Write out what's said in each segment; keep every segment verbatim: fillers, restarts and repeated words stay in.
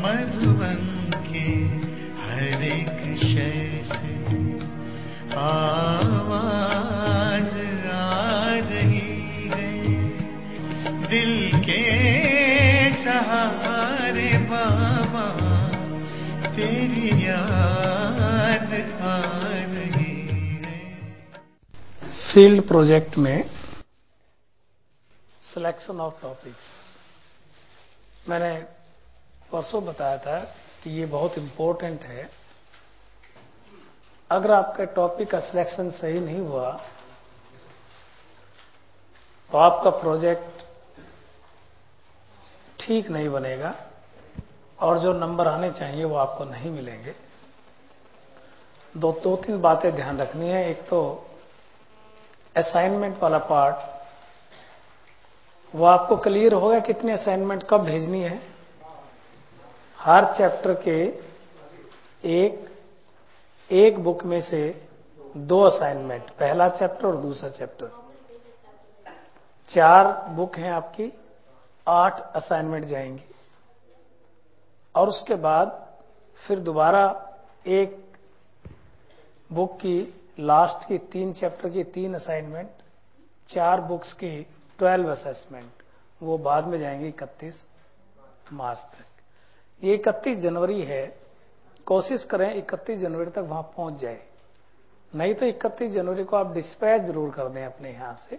मधुबन के हर एक शय से आवाज आ रही है, दिल के सहारे बाबा तेरी याद आ रही है। फील्ड प्रोजेक्ट में सिलेक्शन ऑफ टॉपिक्स, मैंने परसों बताया था कि ये बहुत इंपॉर्टेंट है। अगर आपका टॉपिक का सिलेक्शन सही नहीं हुआ तो आपका प्रोजेक्ट ठीक नहीं बनेगा और जो नंबर आने चाहिए वो आपको नहीं मिलेंगे। दो दो तीन बातें ध्यान रखनी है। एक तो असाइनमेंट वाला पार्ट, वो आपको क्लियर होगा कितनी असाइनमेंट कब भेजनी है। हर चैप्टर के एक एक बुक में से दो असाइनमेंट, पहला चैप्टर और दूसरा चैप्टर। चार बुक हैं आपकी, आठ असाइनमेंट जाएंगी और उसके बाद फिर दोबारा एक बुक की लास्ट की तीन चैप्टर की तीन असाइनमेंट, चार बुक्स की ट्वेल्व असेसमेंट, वो बाद में जाएंगी इकतीस मार्च तक। ये इकतीस जनवरी है, कोशिश करें इकतीस जनवरी तक वहां पहुंच जाए, नहीं तो इकतीस जनवरी को आप डिस्पैच जरूर कर दें अपने यहां से।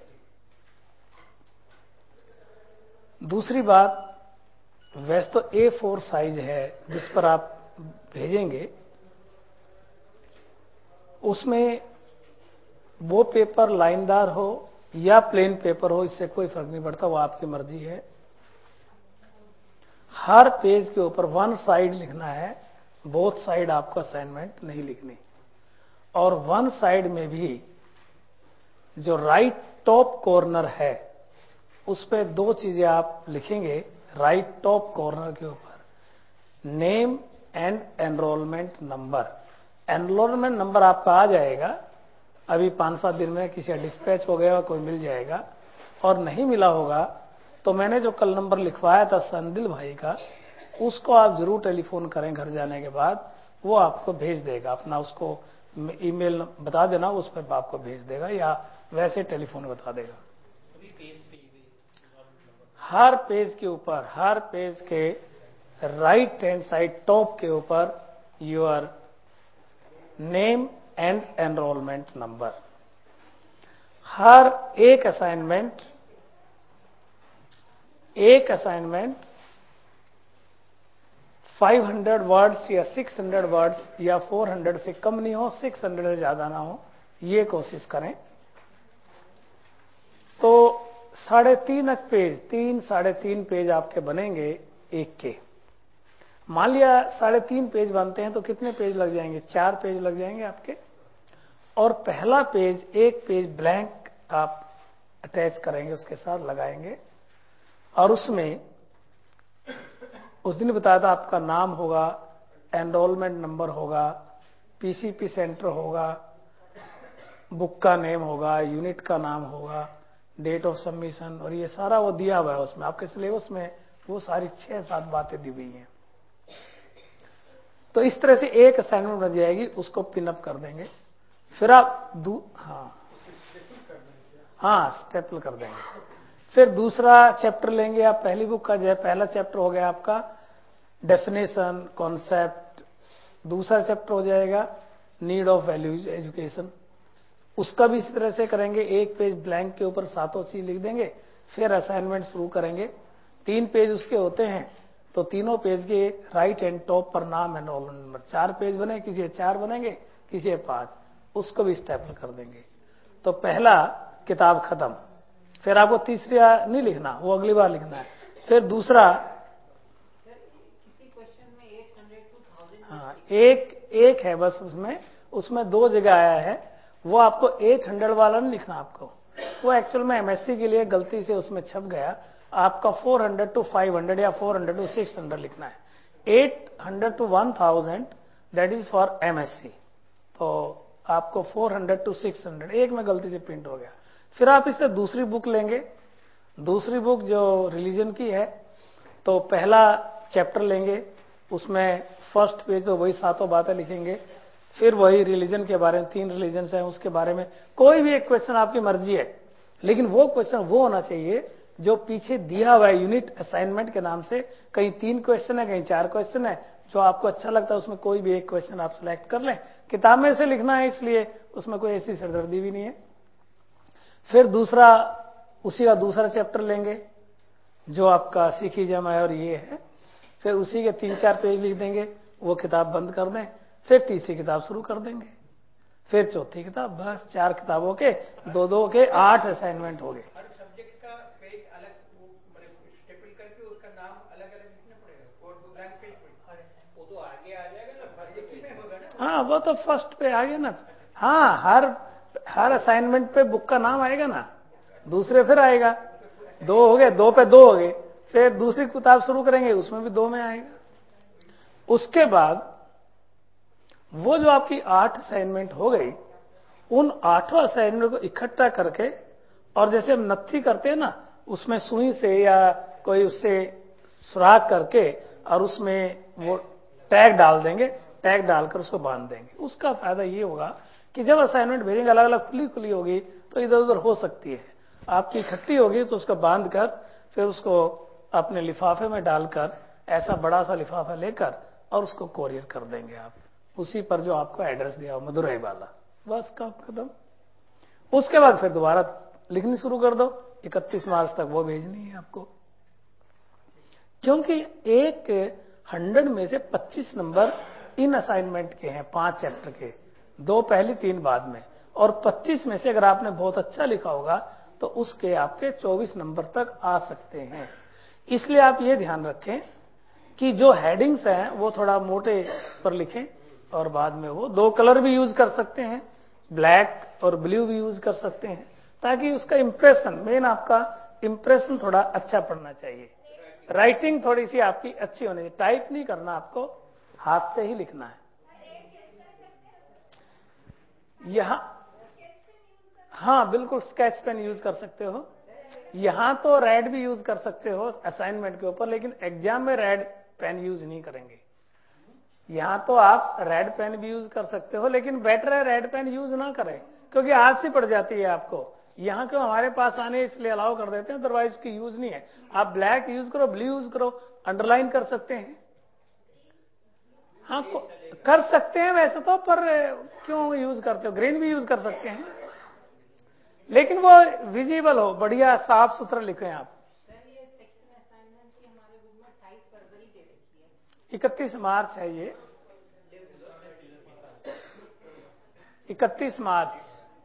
दूसरी बात, वैसे तो ए फोर साइज है जिस पर आप भेजेंगे, उसमें वो पेपर लाइनदार हो या प्लेन पेपर हो, इससे कोई फर्क नहीं पड़ता, वो आपकी मर्जी है। हर पेज के ऊपर वन साइड लिखना है, बोथ साइड आपको असाइनमेंट नहीं लिखनी। और वन साइड में भी जो राइट टॉप कॉर्नर है उस पे दो चीजें आप लिखेंगे राइट टॉप कॉर्नर के ऊपर, name and enrolment number. Enrolment number आपका आ जाएगा अभी पांच सात दिन में, किसी डिस्पैच हो गया कोई मिल जाएगा, और नहीं मिला होगा तो मैंने जो कल नंबर लिखवाया था संदिल भाई का, उसको आप जरूर टेलीफोन करें घर जाने के बाद, वो आपको भेज देगा। अपना उसको ईमेल बता देना, उस पर आपको भेज देगा या वैसे टेलीफोन बता देगा। हर पेज के ऊपर, हर पेज के राइट हैंड साइड टॉप के ऊपर your name and enrolment number. हर एक असाइनमेंट एक असाइनमेंट पाँच सौ वर्ड्स या छह सौ वर्ड्स या चार सौ से कम नहीं हो, छह सौ से ज्यादा ना हो, ये कोशिश करें। तो साढ़े तीन पेज, तीन साढ़े तीन पेज आपके बनेंगे एक के। मान लिया साढ़े तीन पेज बनते हैं तो कितने पेज लग जाएंगे? चार पेज लग जाएंगे आपके। और पहला पेज, एक पेज ब्लैंक आप अटैच करेंगे, उसके साथ लगाएंगे, और उसमें उस दिन बताया था आपका नाम होगा, एनरोलमेंट नंबर होगा, पीसीपी सेंटर होगा, बुक का नेम होगा, यूनिट का नाम होगा, डेट ऑफ सबमिशन, और ये सारा वो दिया हुआ है उसमें। आपके सिलेबस में वो सारी छह सात बातें दी हुई हैं। तो इस तरह से एक असाइनमेंट बन जाएगी, उसको पिनअप कर देंगे। फिर आप दू हाँ हाँ स्टेपल कर देंगे। फिर दूसरा चैप्टर लेंगे आप, पहली बुक का जो है पहला चैप्टर हो गया आपका डेफिनेशन कॉन्सेप्ट, दूसरा चैप्टर हो जाएगा नीड ऑफ वैल्यू एजुकेशन, उसका भी इसी तरह से करेंगे। एक पेज ब्लैंक के ऊपर सातों चीज लिख देंगे, फिर असाइनमेंट शुरू करेंगे। तीन पेज उसके होते हैं तो तीनों पेज के राइट हैंड टॉप पर नाम है, रोल नंबर। चार पेज बने, किसी चार बनेंगे, किसी पांच, उसको भी स्टेपल कर देंगे। तो पहला किताब खत्म। फिर आपको तीसरा नहीं लिखना, वो अगली बार लिखना है। फिर दूसरा, हाँ एक एक है बस, उसमें उसमें दो जगह आया है, वो आपको आठ सौ वाला नहीं लिखना आपको, वो एक्चुअल में एमएससी के लिए गलती से उसमें छप गया। आपका चार सौ टू पाँच सौ या चार सौ टू छह सौ लिखना है। आठ सौ टू हज़ार दैट इज फॉर एमएससी। तो आपको चार सौ टू छह सौ, एक में गलती से प्रिंट हो गया। फिर आप इससे दूसरी बुक लेंगे, दूसरी बुक जो रिलीजन की है, तो पहला चैप्टर लेंगे, उसमें फर्स्ट पेज पे वही सातों बातें लिखेंगे, फिर वही रिलीजन के बारे में, तीन रिलीजन है उसके बारे में कोई भी एक क्वेश्चन आपकी मर्जी है, लेकिन वो क्वेश्चन वो होना चाहिए जो पीछे दिया हुआ है यूनिट असाइनमेंट के नाम से। कहीं तीन क्वेश्चन है, कहीं चार क्वेश्चन है, जो आपको अच्छा लगता है उसमें कोई भी एक क्वेश्चन आप सिलेक्ट कर लें। किताब में से लिखना है इसलिए उसमें कोई ऐसी सरदर्दी भी नहीं है। फिर दूसरा, उसी का दूसरा चैप्टर लेंगे जो आपका सिखिज्म है और ये है, फिर उसी के तीन चार पेज लिख देंगे, वो किताब बंद कर दें, फिर तीसरी किताब शुरू कर देंगे, फिर चौथी किताब, बस चार किताबों के दो दो के आठ असाइनमेंट हो गए। हर सब्जेक्ट का पेज अलग स्टेपल करके उसका नाम अलग अलग लिखना पड़ेगा और ब्लैंक पेज वो तो आगे आ जाएगा ना, फर्स्ट पेज में होगा ना। हाँ वो तो फर्स्ट पे आ गया ना। हाँ हर हर असाइनमेंट पे बुक का नाम आएगा ना, दूसरे फिर आएगा, दो हो गए, दो पे दो हो गए, फिर दूसरी किताब शुरू करेंगे उसमें भी दो में आएगा। उसके बाद वो जो आपकी आठ असाइनमेंट हो गई, उन आठों असाइनमेंट को इकट्ठा करके, और जैसे हम नत्थी करते हैं ना, उसमें सुई से या कोई उससे सुराख करके और उसमें वो टैग डाल देंगे, टैग डालकर उसको बांध देंगे। उसका फायदा ये होगा कि जब असाइनमेंट भेजेंगे अलग अलग खुली खुली होगी तो इधर उधर हो सकती है, आपकी इकट्ठी होगी तो उसको बांध कर फिर उसको अपने लिफाफे में डालकर, ऐसा बड़ा सा लिफाफा लेकर और उसको कोरियर कर देंगे आप, उसी पर जो आपको एड्रेस दिया हो मदुरई वाला, बस काम खत्म। उसके बाद फिर दोबारा लिखनी शुरू कर दो, इकतीस मार्च तक वो भेजनी है आपको। क्योंकि एक हंड्रेड में से पच्चीस नंबर इन असाइनमेंट के हैं, पांच चैप्टर के, दो पहली तीन बाद में, और पच्चीस में से अगर आपने बहुत अच्छा लिखा होगा तो उसके आपके चौबीस नंबर तक आ सकते हैं। इसलिए आप ये ध्यान रखें कि जो हेडिंग्स हैं वो थोड़ा मोटे पर लिखें, और बाद में वो दो कलर भी यूज कर सकते हैं, ब्लैक और ब्लू भी यूज कर सकते हैं, ताकि उसका इंप्रेशन, मेन आपका इंप्रेशन थोड़ा अच्छा पड़ना चाहिए। राइटिंग थोड़ी सी आपकी अच्छी होनी चाहिए, टाइप नहीं करना, आपको हाथ से ही लिखना है। यहां हाँ बिल्कुल स्केच पेन यूज कर सकते हो, यहां तो रेड भी यूज कर सकते हो असाइनमेंट के ऊपर, लेकिन एग्जाम में रेड पेन यूज नहीं करेंगे। यहां तो आप रेड पेन भी यूज कर सकते हो, लेकिन बेटर है रेड पेन यूज ना करें, क्योंकि आदत सी पड़ जाती है आपको। यहां क्यों हमारे पास आने इसलिए अलाउ कर देते हैं, अदरवाइज उसकी यूज नहीं है। आप ब्लैक यूज करो, ब्लू यूज करो, अंडरलाइन कर सकते हैं, हाँ कर सकते हैं वैसे तो, पर क्यों यूज करते हो, ग्रीन भी यूज कर सकते हैं, लेकिन वो विजिबल हो, बढ़िया साफ सुथरा लिखें आप। इकतीस मार्च है ये, इकतीस मार्च,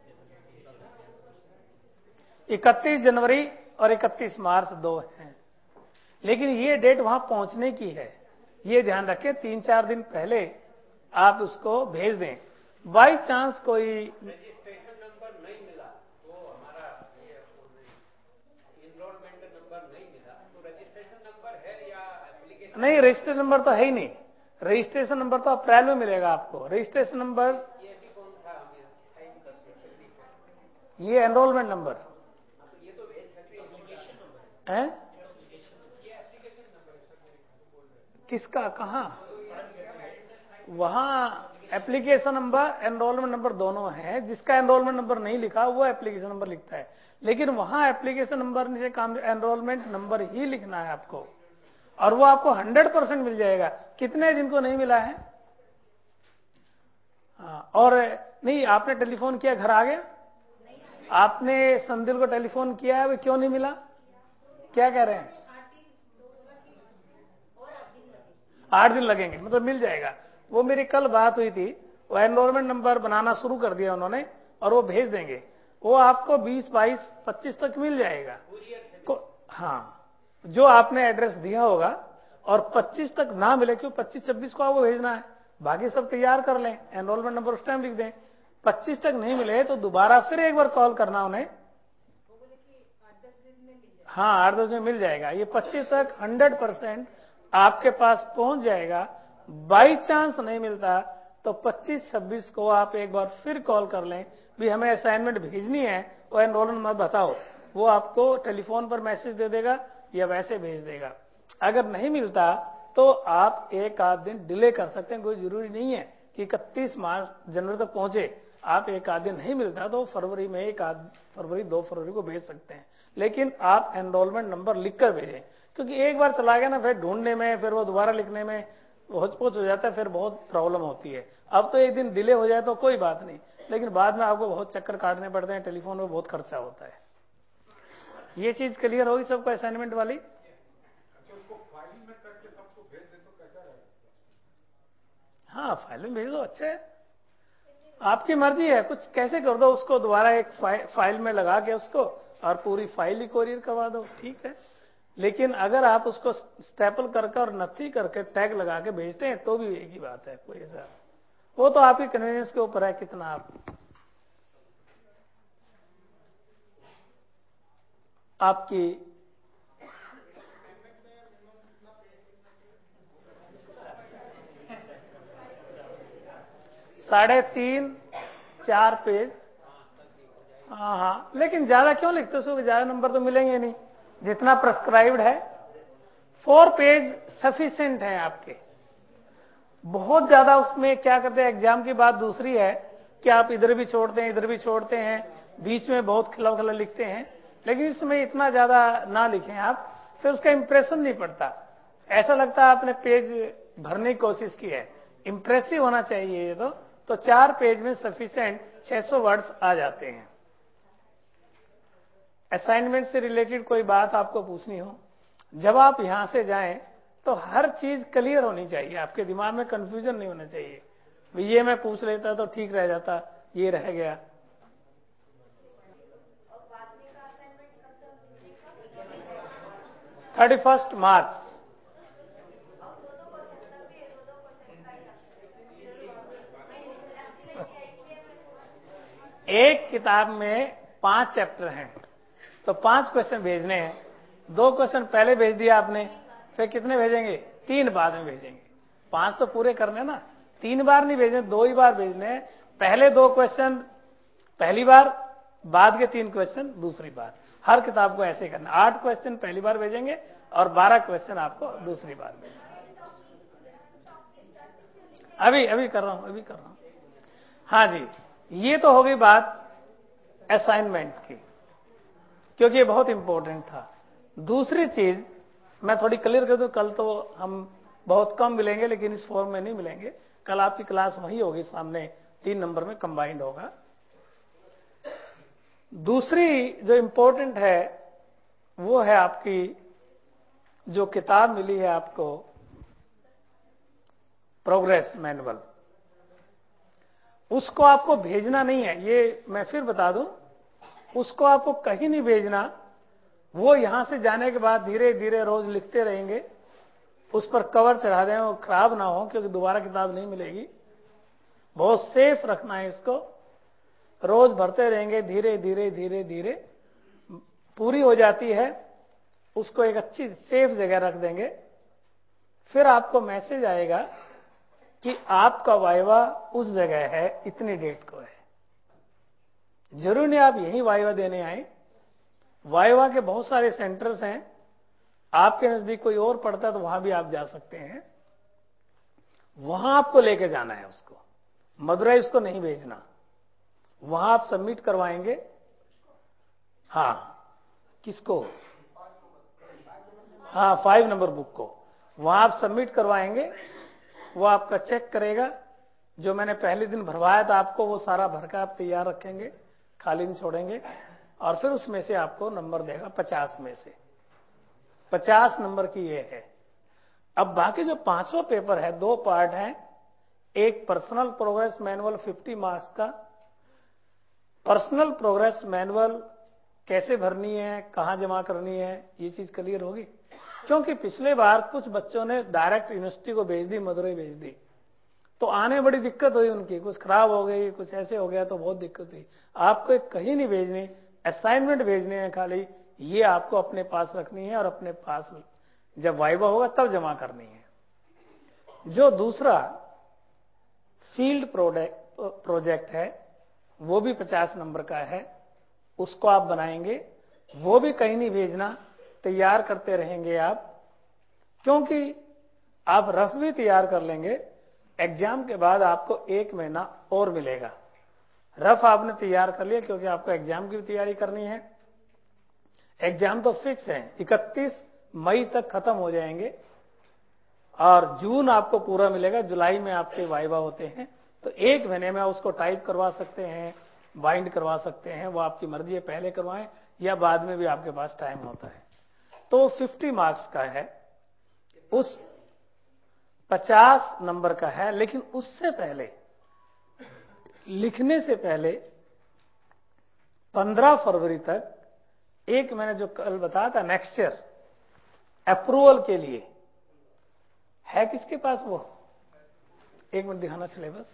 इकतीस जनवरी और इकतीस मार्च दो हैं, लेकिन ये डेट वहां पहुंचने की है, ये ध्यान रखें। तीन चार दिन पहले आप उसको भेज दें। बाई चांस कोई रजिस्ट्रेशन नंबर नहीं मिला तो हमारा ये एनरोलमेंट नंबर नहीं मिला तो रजिस्ट्रेशन नंबर है या एप्लीकेशन नहीं, रजिस्ट्रेशन नंबर तो है ही नहीं, रजिस्ट्रेशन नंबर तो अप्रैल में मिलेगा आपको। रजिस्ट्रेशन नंबर ये भी कौन सा साइन कर सकते, ये एनरोलमेंट नंबर तो ये तो भेज सकते हैं, एप्लीकेशन नंबर है, ये एप्लीकेशन नंबर है सर, किसका, कहाँ, वहां एप्लीकेशन नंबर एनरोलमेंट नंबर दोनों है। जिसका एनरोलमेंट नंबर नहीं लिखा वो एप्लीकेशन नंबर लिखता है, लेकिन वहां एप्लीकेशन नंबर से काम एनरोलमेंट नंबर ही लिखना है आपको, और वो आपको हंड्रेड परसेंट मिल जाएगा। कितने जिनको नहीं मिला है, हाँ, और नहीं आपने टेलीफोन किया, घर आ गया, आपने संदिल को टेलीफोन किया है, वो क्यों नहीं मिला, क्या कह रहे हैं, आठ दिन लगेंगे, मतलब मिल जाएगा। वो मेरी कल बात हुई थी, वो एनरोलमेंट नंबर बनाना शुरू कर दिया उन्होंने, और वो भेज देंगे, वो आपको बीस बाईस पच्चीस तक मिल जाएगा को, हाँ, जो आपने एड्रेस दिया होगा, और पच्चीस तक ना मिले, क्यों पच्चीस छब्बीस को आपको भेजना है, बाकी सब तैयार कर लें, एनरोलमेंट नंबर उस टाइम लिख दें। पच्चीस तक नहीं मिले तो दोबारा फिर एक बार कॉल करना उन्हें, हाँ आठ दस में मिल जाएगा। ये पच्चीस तक हंड्रेड परसेंट आपके पास पहुंच जाएगा। बाई चांस नहीं मिलता तो पच्चीस छब्बीस को आप एक बार फिर कॉल कर लें, भी हमें असाइनमेंट भेजनी है और एनरोलमेंट मत बताओ, वो आपको टेलीफोन पर मैसेज दे देगा या वैसे भेज देगा। अगर नहीं मिलता तो आप एक आध दिन डिले कर सकते हैं। कोई जरूरी नहीं है कि इकतीस मार्च जनवरी तक पहुंचे। आप एक आध दिन नहीं मिलता तो फरवरी में एक आध फरवरी दो फरवरी को भेज सकते हैं, लेकिन आप एनरोलमेंट नंबर लिखकर भेजें, क्योंकि एक बार चला गया ना फिर ढूंढने में, फिर वो दोबारा लिखने में होचपोच हो जाता है, फिर बहुत प्रॉब्लम होती है। अब तो एक दिन डिले हो जाए तो कोई बात नहीं, लेकिन बाद में आपको बहुत चक्कर काटने पड़ते हैं, टेलीफोन में बहुत खर्चा होता है। ये चीज क्लियर होगी सबको असाइनमेंट वाली? अच्छा, उसको फाइल में करके सबको भेज दे तो कैसा रहेगा? हाँ, फाइल में भेज दो, अच्छा है, आपकी मर्जी है, कुछ कैसे कर दो उसको, दोबारा एक फाइ, फाइल में लगा के उसको और पूरी फाइल ही कोरियर करवा दो, ठीक है। लेकिन अगर आप उसको स्टेपल करके और नथी करके टैग लगा के भेजते हैं तो भी एक ही बात है, कोई ऐसा, वो तो आपकी कन्वीनियंस के ऊपर है कितना आप आपकी साढ़े तीन चार पेज। हाँ हाँ, लेकिन ज्यादा क्यों लिखते हो, उसको ज्यादा नंबर तो मिलेंगे नहीं, जितना प्रेस्क्राइब्ड है फोर पेज सफिशिएंट है आपके। बहुत ज्यादा उसमें क्या करते हैं, एग्जाम की बात दूसरी है कि आप इधर भी छोड़ते हैं इधर भी छोड़ते हैं, बीच में बहुत खिला खिला लिखते हैं, लेकिन इसमें इतना ज्यादा ना लिखें आप, फिर उसका इंप्रेशन नहीं पड़ता, ऐसा लगता है आपने पेज भरने की कोशिश की है। इंप्रेसिव होना चाहिए ये तो, तो चार पेज में सफिशिएंट छह सौ वर्ड्स आ जाते हैं। असाइनमेंट से रिलेटेड कोई बात आपको पूछनी हो, जब आप यहां से जाएं तो हर चीज क्लियर होनी चाहिए, आपके दिमाग में कंफ्यूजन नहीं होना चाहिए, ये मैं पूछ लेता तो ठीक रह जाता, ये रह गया। थर्टी फर्स्ट मार्च एक किताब में पांच चैप्टर हैं तो पांच क्वेश्चन भेजने हैं, दो क्वेश्चन पहले भेज दिया आपने, फिर कितने भेजेंगे, तीन बाद में भेजेंगे, पांच तो पूरे करने ना, तीन बार नहीं भेजने, दो ही बार भेजने हैं। पहले दो क्वेश्चन पहली बार, बाद के तीन क्वेश्चन दूसरी बार, हर किताब को ऐसे करना, आठ क्वेश्चन पहली बार भेजेंगे और बारह क्वेश्चन आपको दूसरी बार भेजेंगे। अभी अभी कर रहा हूं अभी कर रहा हूं हाँ जी, ये तो हो गई बात असाइनमेंट की, क्योंकि ये बहुत इंपॉर्टेंट था। दूसरी चीज मैं थोड़ी क्लियर कर दूं, कल तो हम बहुत कम मिलेंगे, लेकिन इस फॉर्म में नहीं मिलेंगे, कल आपकी क्लास वही होगी सामने, तीन नंबर में कंबाइंड होगा। दूसरी जो इंपॉर्टेंट है वो है आपकी जो किताब मिली है आपको, प्रोग्रेस मैनुअल, उसको आपको भेजना नहीं है, ये मैं फिर बता दूं, उसको आपको कहीं नहीं भेजना, वो यहां से जाने के बाद धीरे धीरे रोज लिखते रहेंगे, उस पर कवर चढ़ा दें, वो खराब ना हो, क्योंकि दोबारा किताब नहीं मिलेगी, बहुत सेफ रखना है इसको, रोज भरते रहेंगे, धीरे धीरे धीरे धीरे पूरी हो जाती है, उसको एक अच्छी सेफ जगह रख देंगे, फिर आपको मैसेज आएगा कि आपका वाइवा उस जगह है, इतनी डेट को है। जरूर नहीं आप यही वाइवा देने आए, वाइवा के बहुत सारे सेंटर्स हैं, आपके नजदीक कोई और पड़ता है तो वहां भी आप जा सकते हैं, वहां आपको लेके जाना है उसको, मदुरई उसको नहीं भेजना, वहां आप सबमिट करवाएंगे। हाँ, किसको? हाँ, फाइव नंबर बुक को वहां आप सबमिट करवाएंगे, वो आपका चेक करेगा, जो मैंने पहले दिन भरवाया था आपको वो सारा भर का आप तैयार रखेंगे, खाली नहीं छोड़ेंगे, और फिर उसमें से आपको नंबर देगा, पचास में से पचास नंबर की ये है। अब बाकी जो पांचवा पेपर है, दो पार्ट हैं, एक personal progress manual fifty marks का, पर्सनल प्रोग्रेस मैनुअल कैसे भरनी है, कहां जमा करनी है, ये चीज क्लियर होगी, क्योंकि पिछले बार कुछ बच्चों ने डायरेक्ट यूनिवर्सिटी को भेज दी, मदुरई भेज दी, तो आने बड़ी दिक्कत हुई उनकी, कुछ खराब हो गई, कुछ ऐसे हो गया, तो बहुत दिक्कत हुई। आपको एक कहीं नहीं भेजनी, असाइनमेंट भेजने हैं खाली, ये आपको अपने पास रखनी है और अपने पास जब वाइवा होगा तब जमा करनी है। जो दूसरा फील्ड प्रोजेक्ट है वो भी पचास नंबर का है, उसको आप बनाएंगे, वो भी कहीं नहीं भेजना, तैयार करते रहेंगे आप, क्योंकि आप रफ भी तैयार कर लेंगे, एग्जाम के बाद आपको एक महीना और मिलेगा। रफ आपने तैयार कर लिया क्योंकि आपको एग्जाम की भी तैयारी करनी है। एग्जाम तो फिक्स है, इकतीस मई तक खत्म हो जाएंगे और जून आपको पूरा मिलेगा। जुलाई में आपके वाइवा होते हैं, तो एक महीने में उसको टाइप करवा सकते हैं, बाइंड करवा सकते हैं, वो आपकी मर्जी है, पहले करवाएं या बाद में भी आपके पास टाइम होता है। तो पचास मार्क्स का है, उस पचास नंबर का है, लेकिन उससे पहले लिखने से पहले पंद्रह फरवरी तक एक मैंने जो कल बताया था नेक्स्ट ईयर अप्रूवल के लिए है किसके पास वो? एक मिनट दिखाना सिलेबस।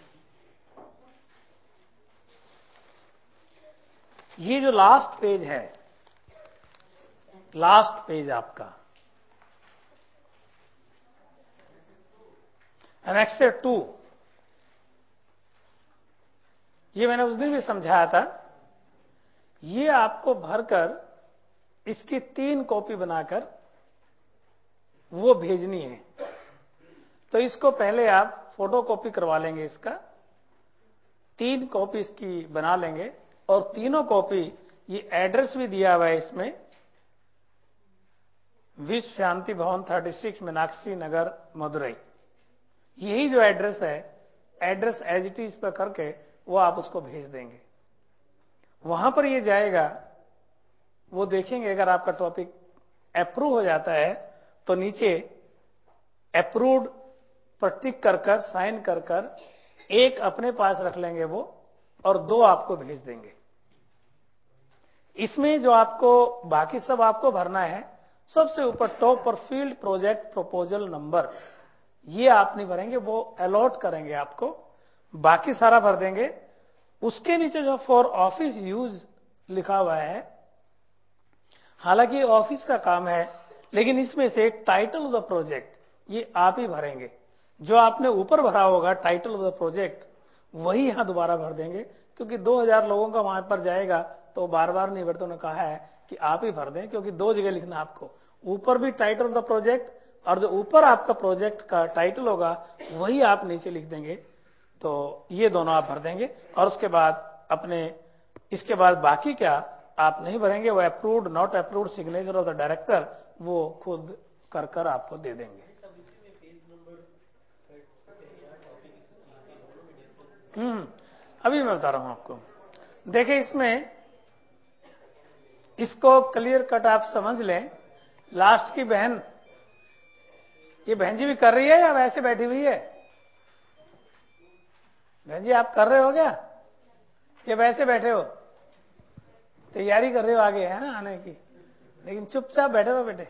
ये जो लास्ट पेज है, लास्ट पेज आपका नेक्स्ट ईयर टू, ये मैंने उस दिन भी समझाया था। ये आपको भरकर इसकी तीन कॉपी बनाकर वो भेजनी है। तो इसको पहले आप फोटो कॉपी करवा लेंगे, इसका तीन कॉपी इसकी बना लेंगे और तीनों कॉपी, ये एड्रेस भी दिया हुआ है इसमें, विश्व शांति भवन छत्तीस मीनाक्षी नगर मदुरई। यही जो एड्रेस है, एड्रेस एज इट इज पर करके वो आप उसको भेज देंगे। वहां पर ये जाएगा, वो देखेंगे अगर आपका टॉपिक अप्रूव हो जाता है तो नीचे अप्रूव्ड पर टिक कर कर साइन कर कर एक अपने पास रख लेंगे वो और दो आपको भेज देंगे। इसमें जो आपको बाकी सब आपको भरना है, सबसे ऊपर टॉप पर फील्ड प्रोजेक्ट प्रपोजल नंबर, ये आप नहीं भरेंगे, वो अलॉट करेंगे आपको, बाकी सारा भर देंगे। उसके नीचे जो फॉर ऑफिस यूज लिखा हुआ है, हालांकि ऑफिस का काम है, लेकिन इसमें से टाइटल ऑफ द प्रोजेक्ट ये आप ही भरेंगे। जो आपने ऊपर भरा होगा टाइटल ऑफ द प्रोजेक्ट, वही यहां दोबारा भर देंगे, क्योंकि दो हज़ार लोगों का वहां पर जाएगा तो बार बार नहीं भरते। उन्होंने कहा है कि आप ही भर दें, क्योंकि दो जगह लिखना आपको, ऊपर भी टाइटल ऑफ द प्रोजेक्ट और जो ऊपर आपका प्रोजेक्ट का टाइटल होगा वही आप नीचे लिख देंगे। तो ये दोनों आप भर देंगे और उसके बाद अपने, इसके बाद बाकी क्या आप नहीं भरेंगे, वो approved not approved signature of the director वो खुद कर कर आपको दे देंगे। हम्म अभी मैं बता रहा हूं आपको। देखिए इसमें, इसको क्लियर कट आप समझ लें। लास्ट की बहन, ये बहन जी भी कर रही है या वैसे बैठी हुई है? बहन जी आप कर रहे हो क्या, या वैसे बैठे हो? तैयारी कर रहे हो आगे है ना आने की, लेकिन चुपचाप बैठे हो बेटे।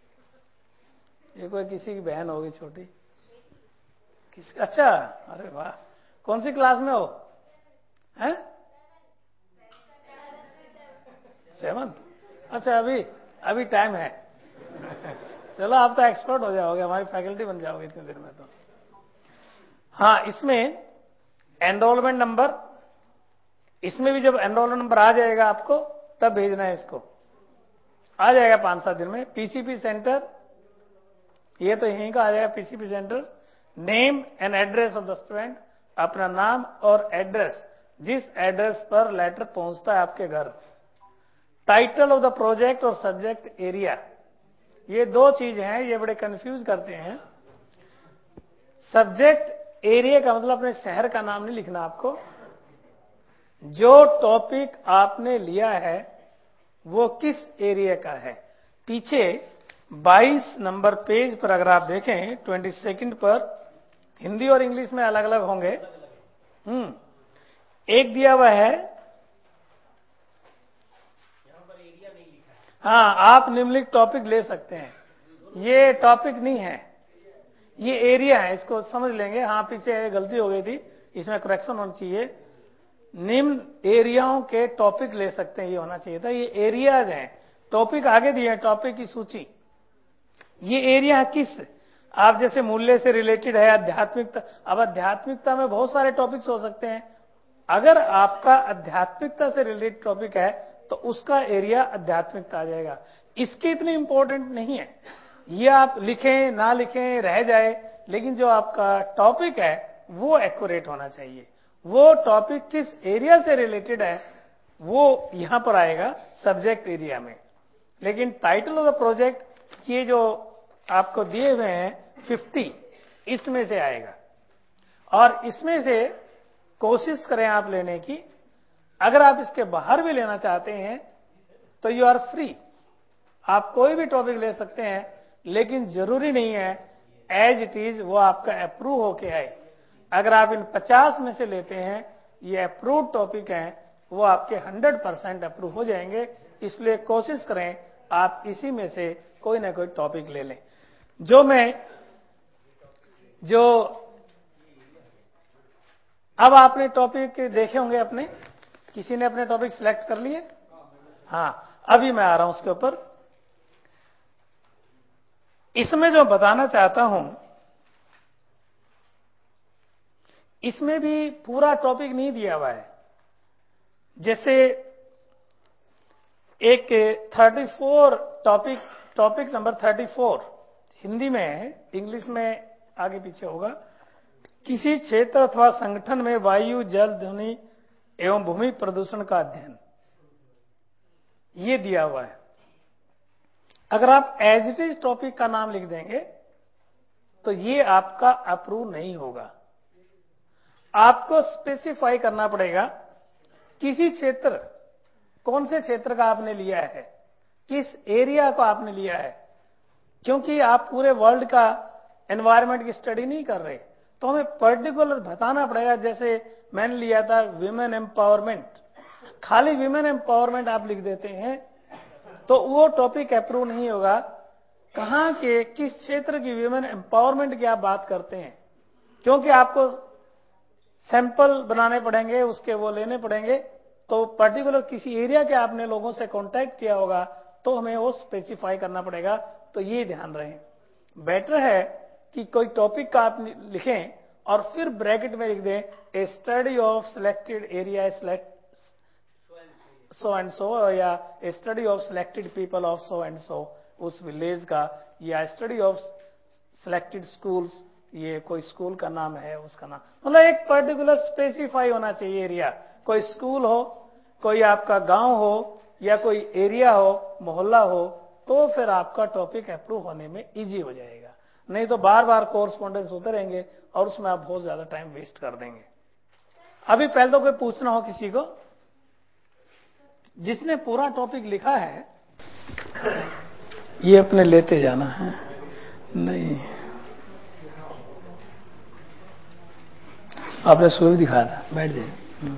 ये कोई किसी की बहन होगी छोटी, किस, अच्छा, अरे वाह, कौन सी क्लास में हो? हैं? सेवंथ? अच्छा, अभी अभी टाइम है। चलो आप तो एक्सपर्ट हो जाओगे, हमारी फैकल्टी बन जाओगे इतनी देर में तो। हाँ, इसमें एनरोलमेंट नंबर, इसमें भी जब एनरोलमेंट नंबर आ जाएगा आपको तब भेजना है, इसको आ जाएगा पांच सात दिन में। पीसीपी सेंटर, ये तो यहीं का आ जाएगा PCP centre. Name and address of the student, अपना नाम और एड्रेस, जिस एड्रेस पर लेटर पहुंचता है आपके घर। टाइटल ऑफ द प्रोजेक्ट और सब्जेक्ट एरिया, ये दो चीज हैं, ये बड़े कंफ्यूज करते हैं। सब्जेक्ट एरिया का मतलब अपने शहर का नाम नहीं लिखना आपको, जो टॉपिक आपने लिया है वो किस एरिया का है। पीछे बाईस नंबर पेज पर अगर आप देखें, ट्वेंटी सेकंड पर, हिंदी और इंग्लिश में अलग अलग होंगे। हम्म एक दिया हुआ है, हाँ आप निम्नलिखित टॉपिक ले सकते हैं, ये टॉपिक नहीं है, ये एरिया है, इसको समझ लेंगे। हाँ पीछे गलती हो गई थी, इसमें करेक्शन होना चाहिए। निम्न एरियाओं के टॉपिक ले सकते हैं, ये होना चाहिए था। ये एरियाज हैं, टॉपिक आगे दिए हैं, टॉपिक की सूची। ये एरिया किस, आप जैसे मूल्य से रिलेटेड है, आध्यात्मिकता, अब आध्यात्मिकता में बहुत सारे टॉपिक्स हो सकते हैं। अगर आपका आध्यात्मिकता से रिलेटेड टॉपिक है तो उसका एरिया आध्यात्मिकता आ जाएगा। इसके इतने इंपॉर्टेंट नहीं है, ये आप लिखें ना लिखें रह जाए, लेकिन जो आपका टॉपिक है वो एक्यूरेट होना चाहिए। वो टॉपिक किस एरिया से रिलेटेड है वो यहां पर आएगा सब्जेक्ट एरिया में, लेकिन टाइटल ऑफ द प्रोजेक्ट ये जो आपको दिए हुए हैं पचास, इसमें से आएगा। और इसमें से कोशिश करें आप लेने की। अगर आप इसके बाहर भी लेना चाहते हैं तो यू आर फ्री, आप कोई भी टॉपिक ले सकते हैं, लेकिन जरूरी नहीं है एज इट इज वो आपका अप्रूव होके आए। अगर आप इन पचास में से लेते हैं, ये अप्रूव टॉपिक हैं, वो आपके सौ परसेंट अप्रूव हो जाएंगे। इसलिए कोशिश करें आप इसी में से कोई ना कोई टॉपिक ले लें। जो मैं जो अब आपने टॉपिक देखे होंगे, अपने किसी ने अपने टॉपिक सिलेक्ट कर लिए? हाँ, अभी मैं आ रहा हूं उसके ऊपर। इसमें जो बताना चाहता हूं, इसमें भी पूरा टॉपिक नहीं दिया हुआ है। जैसे एक चौंतीस टॉपिक टॉपिक नंबर चौंतीस हिंदी में है, इंग्लिश में आगे पीछे होगा। किसी क्षेत्र अथवा संगठन में वायु, जल, ध्वनि एवं भूमि प्रदूषण का अध्ययन, ये दिया हुआ है। अगर आप एज इट इज टॉपिक का नाम लिख देंगे तो ये आपका अप्रूव नहीं होगा। आपको स्पेसिफाई करना पड़ेगा किसी क्षेत्र, कौन से क्षेत्र का आपने लिया है, किस एरिया को आपने लिया है। क्योंकि आप पूरे वर्ल्ड का एनवायरनमेंट की स्टडी नहीं कर रहे, तो हमें पर्टिकुलर बताना पड़ेगा। जैसे मैंने लिया था विमेन एम्पावरमेंट, खाली विमेन एम्पावरमेंट आप लिख देते हैं तो वो टॉपिक अप्रूव नहीं होगा। कहां के किस क्षेत्र की विमेन एम्पावरमेंट की आप बात करते हैं, क्योंकि आपको सैंपल बनाने पड़ेंगे, उसके वो लेने पड़ेंगे। तो पर्टिकुलर किसी एरिया के आपने लोगों से कांटेक्ट किया होगा तो हमें वो स्पेसिफाई करना पड़ेगा। तो ये ध्यान रहे, बेटर है कि कोई टॉपिक का आप लिखें और फिर ब्रैकेट में लिख दें a study of selected area so and so, या a study of selected people of so and so, उस विलेज का, या स्टडी ऑफ सिलेक्टेड स्कूल्स, ये कोई स्कूल का नाम है उसका नाम, मतलब एक पर्टिकुलर स्पेसिफाई होना चाहिए एरिया। कोई स्कूल हो, कोई आपका गांव हो, या कोई एरिया हो, मोहल्ला हो, तो फिर आपका टॉपिक अप्रूव होने में इजी हो जाएगा। नहीं तो बार बार कोरस्पॉन्डेंस होते रहेंगे और उसमें आप बहुत ज्यादा टाइम वेस्ट कर देंगे। अभी पहले तो कोई पूछना हो किसी को, जिसने पूरा टॉपिक लिखा है, ये अपने लेते जाना है। नहीं, आपने सुबह भी दिखाया था, बैठ जाइए।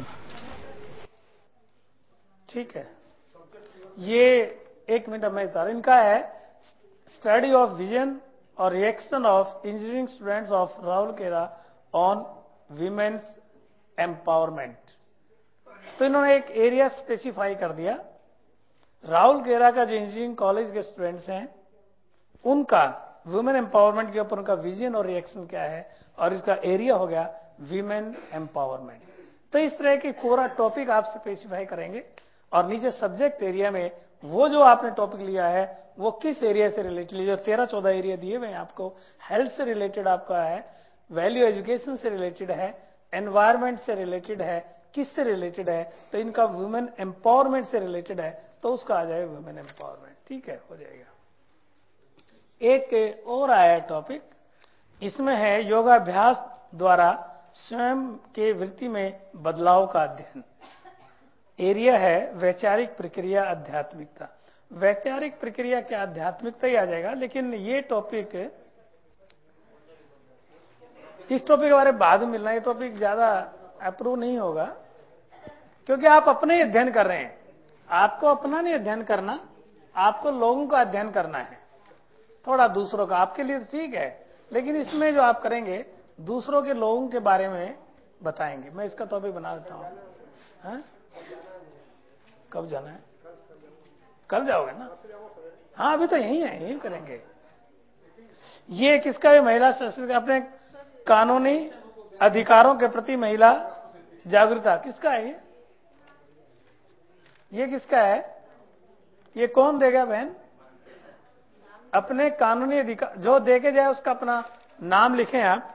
ठीक है, ये एक मिनट में बता रहा, इनका है स्टडी ऑफ विजन और reaction of engineering students of Rourkela on women's empowerment. तो इन्होंने एक एरिया स्पेसिफाई कर दिया। राउरकेला का जो इंजीनियरिंग कॉलेज के स्टूडेंट्स हैं, उनका वुमेन एम्पावरमेंट के ऊपर उनका विजन और रिएक्शन क्या है, और इसका एरिया हो गया वीमेन एम्पावरमेंट। तो इस तरह की पूरा टॉपिक आप स्पेसिफाई करेंगे और नीचे सब्जेक्ट एरिया में वो जो आपने टॉपिक लिया है वो किस एरिया से रिलेटेड, जो तेरह चौदह एरिया दिए हुए हैं आपको, हेल्थ से रिलेटेड आपका है, वैल्यू एजुकेशन से रिलेटेड है, एनवायरमेंट से रिलेटेड है, किस से रिलेटेड है, तो इनका वुमेन एम्पावरमेंट से रिलेटेड है, तो उसका आ जाएगा वुमेन एम्पावरमेंट। ठीक है, हो जाएगा। एक और आया टॉपिक, इसमें है योगाभ्यास द्वारा स्वयं के वृत्ति में बदलाव का अध्ययन। एरिया है वैचारिक प्रक्रिया आध्यात्मिकता। वैचारिक प्रक्रिया क्या, आध्यात्मिकता ही आ जाएगा, लेकिन ये टॉपिक, इस टॉपिक के बारे में बाद में मिलना, ये टॉपिक ज्यादा अप्रूव नहीं होगा, क्योंकि आप अपने ही अध्ययन कर रहे हैं। आपको अपना नहीं अध्ययन करना, आपको लोगों का अध्ययन करना है, थोड़ा दूसरों का। आपके लिए ठीक है, लेकिन इसमें जो आप करेंगे दूसरों के लोगों के बारे में बताएंगे। मैं इसका टॉपिक बना देता हूं। हाँ? कब जाना है? कल जाओगे ना? हाँ, अभी तो यही है, यही करेंगे। ये किसका है? महिला सशक्तिकरण, अपने कानूनी अधिकारों के प्रति महिला जागरूकता, किसका है ये? ये किसका है? ये कौन देगा बहन? अपने कानूनी अधिकार जो देके जाए उसका अपना नाम लिखें आप।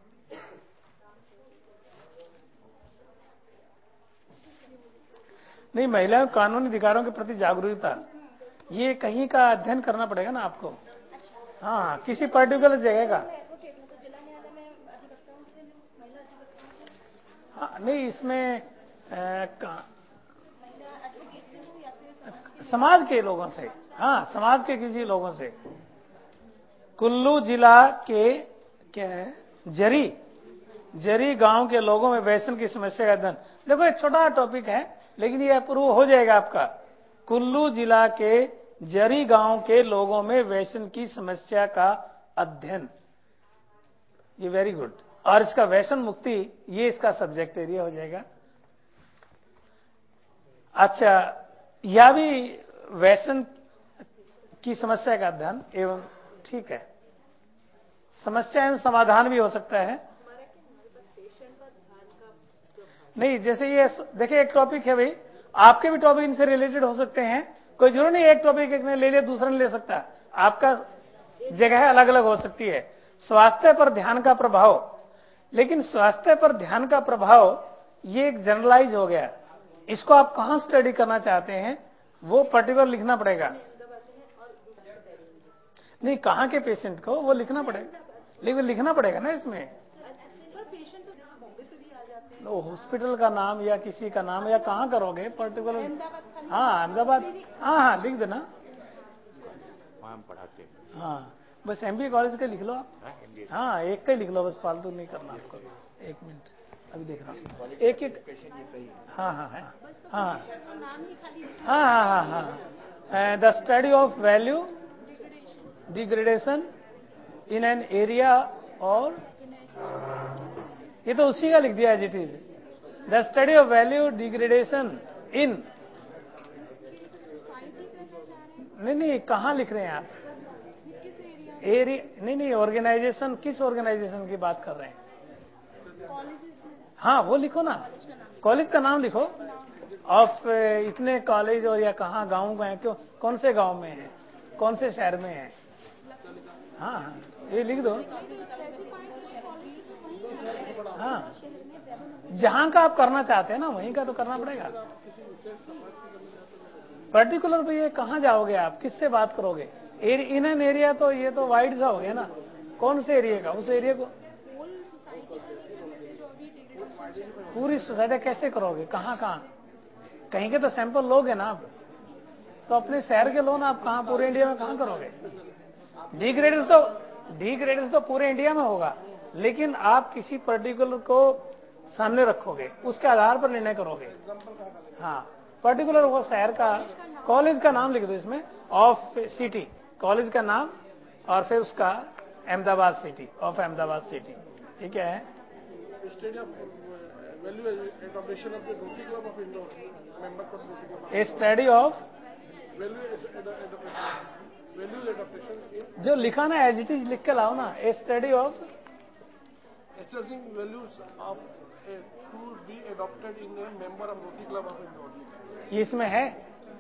नहीं, महिलाओं के कानूनी अधिकारों के प्रति जागरूकता, ये कहीं का अध्ययन करना पड़ेगा ना आपको। हाँ, किसी पर्टिकुलर जगह का। हाँ, नहीं, इसमें आ, समाज के लोगों से, हाँ, समाज के किसी लोगों से। कुल्लू जिला के क्या है, जरी जरी गांव के लोगों में व्यसन की समस्या का अध्ययन। देखो, एक छोटा टॉपिक है लेकिन ये अप्रूव हो जाएगा आपका। कुल्लू जिला के जरी गांव के लोगों में व्यसन की समस्या का अध्ययन, ये वेरी गुड। और इसका व्यसन मुक्ति, ये इसका सब्जेक्ट एरिया हो जाएगा। अच्छा, यह भी व्यसन की समस्या का अध्ययन एवं, ठीक है, समस्या एवं समाधान भी हो सकता है। नहीं, जैसे ये देखिए, एक टॉपिक है भाई, आपके भी टॉपिक इनसे रिलेटेड हो सकते हैं। कोई जरूर नहीं एक टॉपिक एक ने ले लिया दूसरा नहीं ले सकता, आपका जगह अलग अलग हो सकती है। स्वास्थ्य पर ध्यान का प्रभाव, लेकिन स्वास्थ्य पर ध्यान का प्रभाव ये एक जनरलाइज हो गया। इसको आप कहां स्टडी करना चाहते हैं वो पर्टिकुलर लिखना पड़ेगा। नहीं, कहां के पेशेंट को वो लिखना पड़ेगा, लेकिन लिखना पड़ेगा ना इसमें। हॉस्पिटल का नाम या किसी का नाम, या कहाँ करोगे पर्टिकुलर। हाँ, अहमदाबाद, हाँ हाँ लिख देना, हम पढ़ाते हैं। हाँ, बस एमबीए कॉलेज का लिख लो आप। हाँ, एक का ही लिख लो बस, फालतू नहीं करना आपको। एक मिनट, अभी देख रहा हूँ, एक एक। हाँ हाँ हाँ हाँ हाँ हाँ हाँ हाँ the study of value degradation in an area, और ये तो उसी का लिख दिया as it is. The study of value degradation in, नहीं नहीं, कहाँ लिख रहे हैं आप एरिया? नहीं नहीं, ऑर्गेनाइजेशन, किस ऑर्गेनाइजेशन की बात कर रहे हैं? हाँ, वो लिखो ना, कॉलेज का नाम लिखो। ऑफ इतने कॉलेज, और या कहाँ गाँव में है, क्यों, कौन से गांव में है, कौन से शहर में है। हाँ हाँ, ये लिख दो। हाँ, जहां का आप करना चाहते हैं ना वहीं का तो करना पड़ेगा। पर्टिकुलर पे ये कहाँ जाओगे आप, किससे बात करोगे? इन एन एरिया, तो ये तो वाइड सा हो गया ना, कौन से एरिया का, उस एरिया को, पूरी सोसाइटी कैसे करोगे, कहाँ कहाँ, कहीं के तो सैंपल लोगे ना आप, तो अपने शहर के लो ना आप, कहाँ पूरे इंडिया में कहाँ करोगे? डिग्रेडर्स तो डिग्रेडर्स तो पूरे इंडिया में होगा, लेकिन आप किसी पर्टिकुलर को सामने रखोगे, उसके आधार पर निर्णय करोगे। हाँ, पर्टिकुलर वो शहर का, कॉलेज का नाम लिख दो इसमें, ऑफ सिटी, कॉलेज का नाम, और फिर उसका Ahmedabad city, of Ahmedabad city. ठीक है, study of value adoption of the Rotary Club of Indore, members of Rotary Club, a study of value value adoption, जो लिखा ना एज इट इज लिख के लाओ ना, a study of assessing values of a to be adopted in a member of Rotary Club of Indore। ये इसमें है,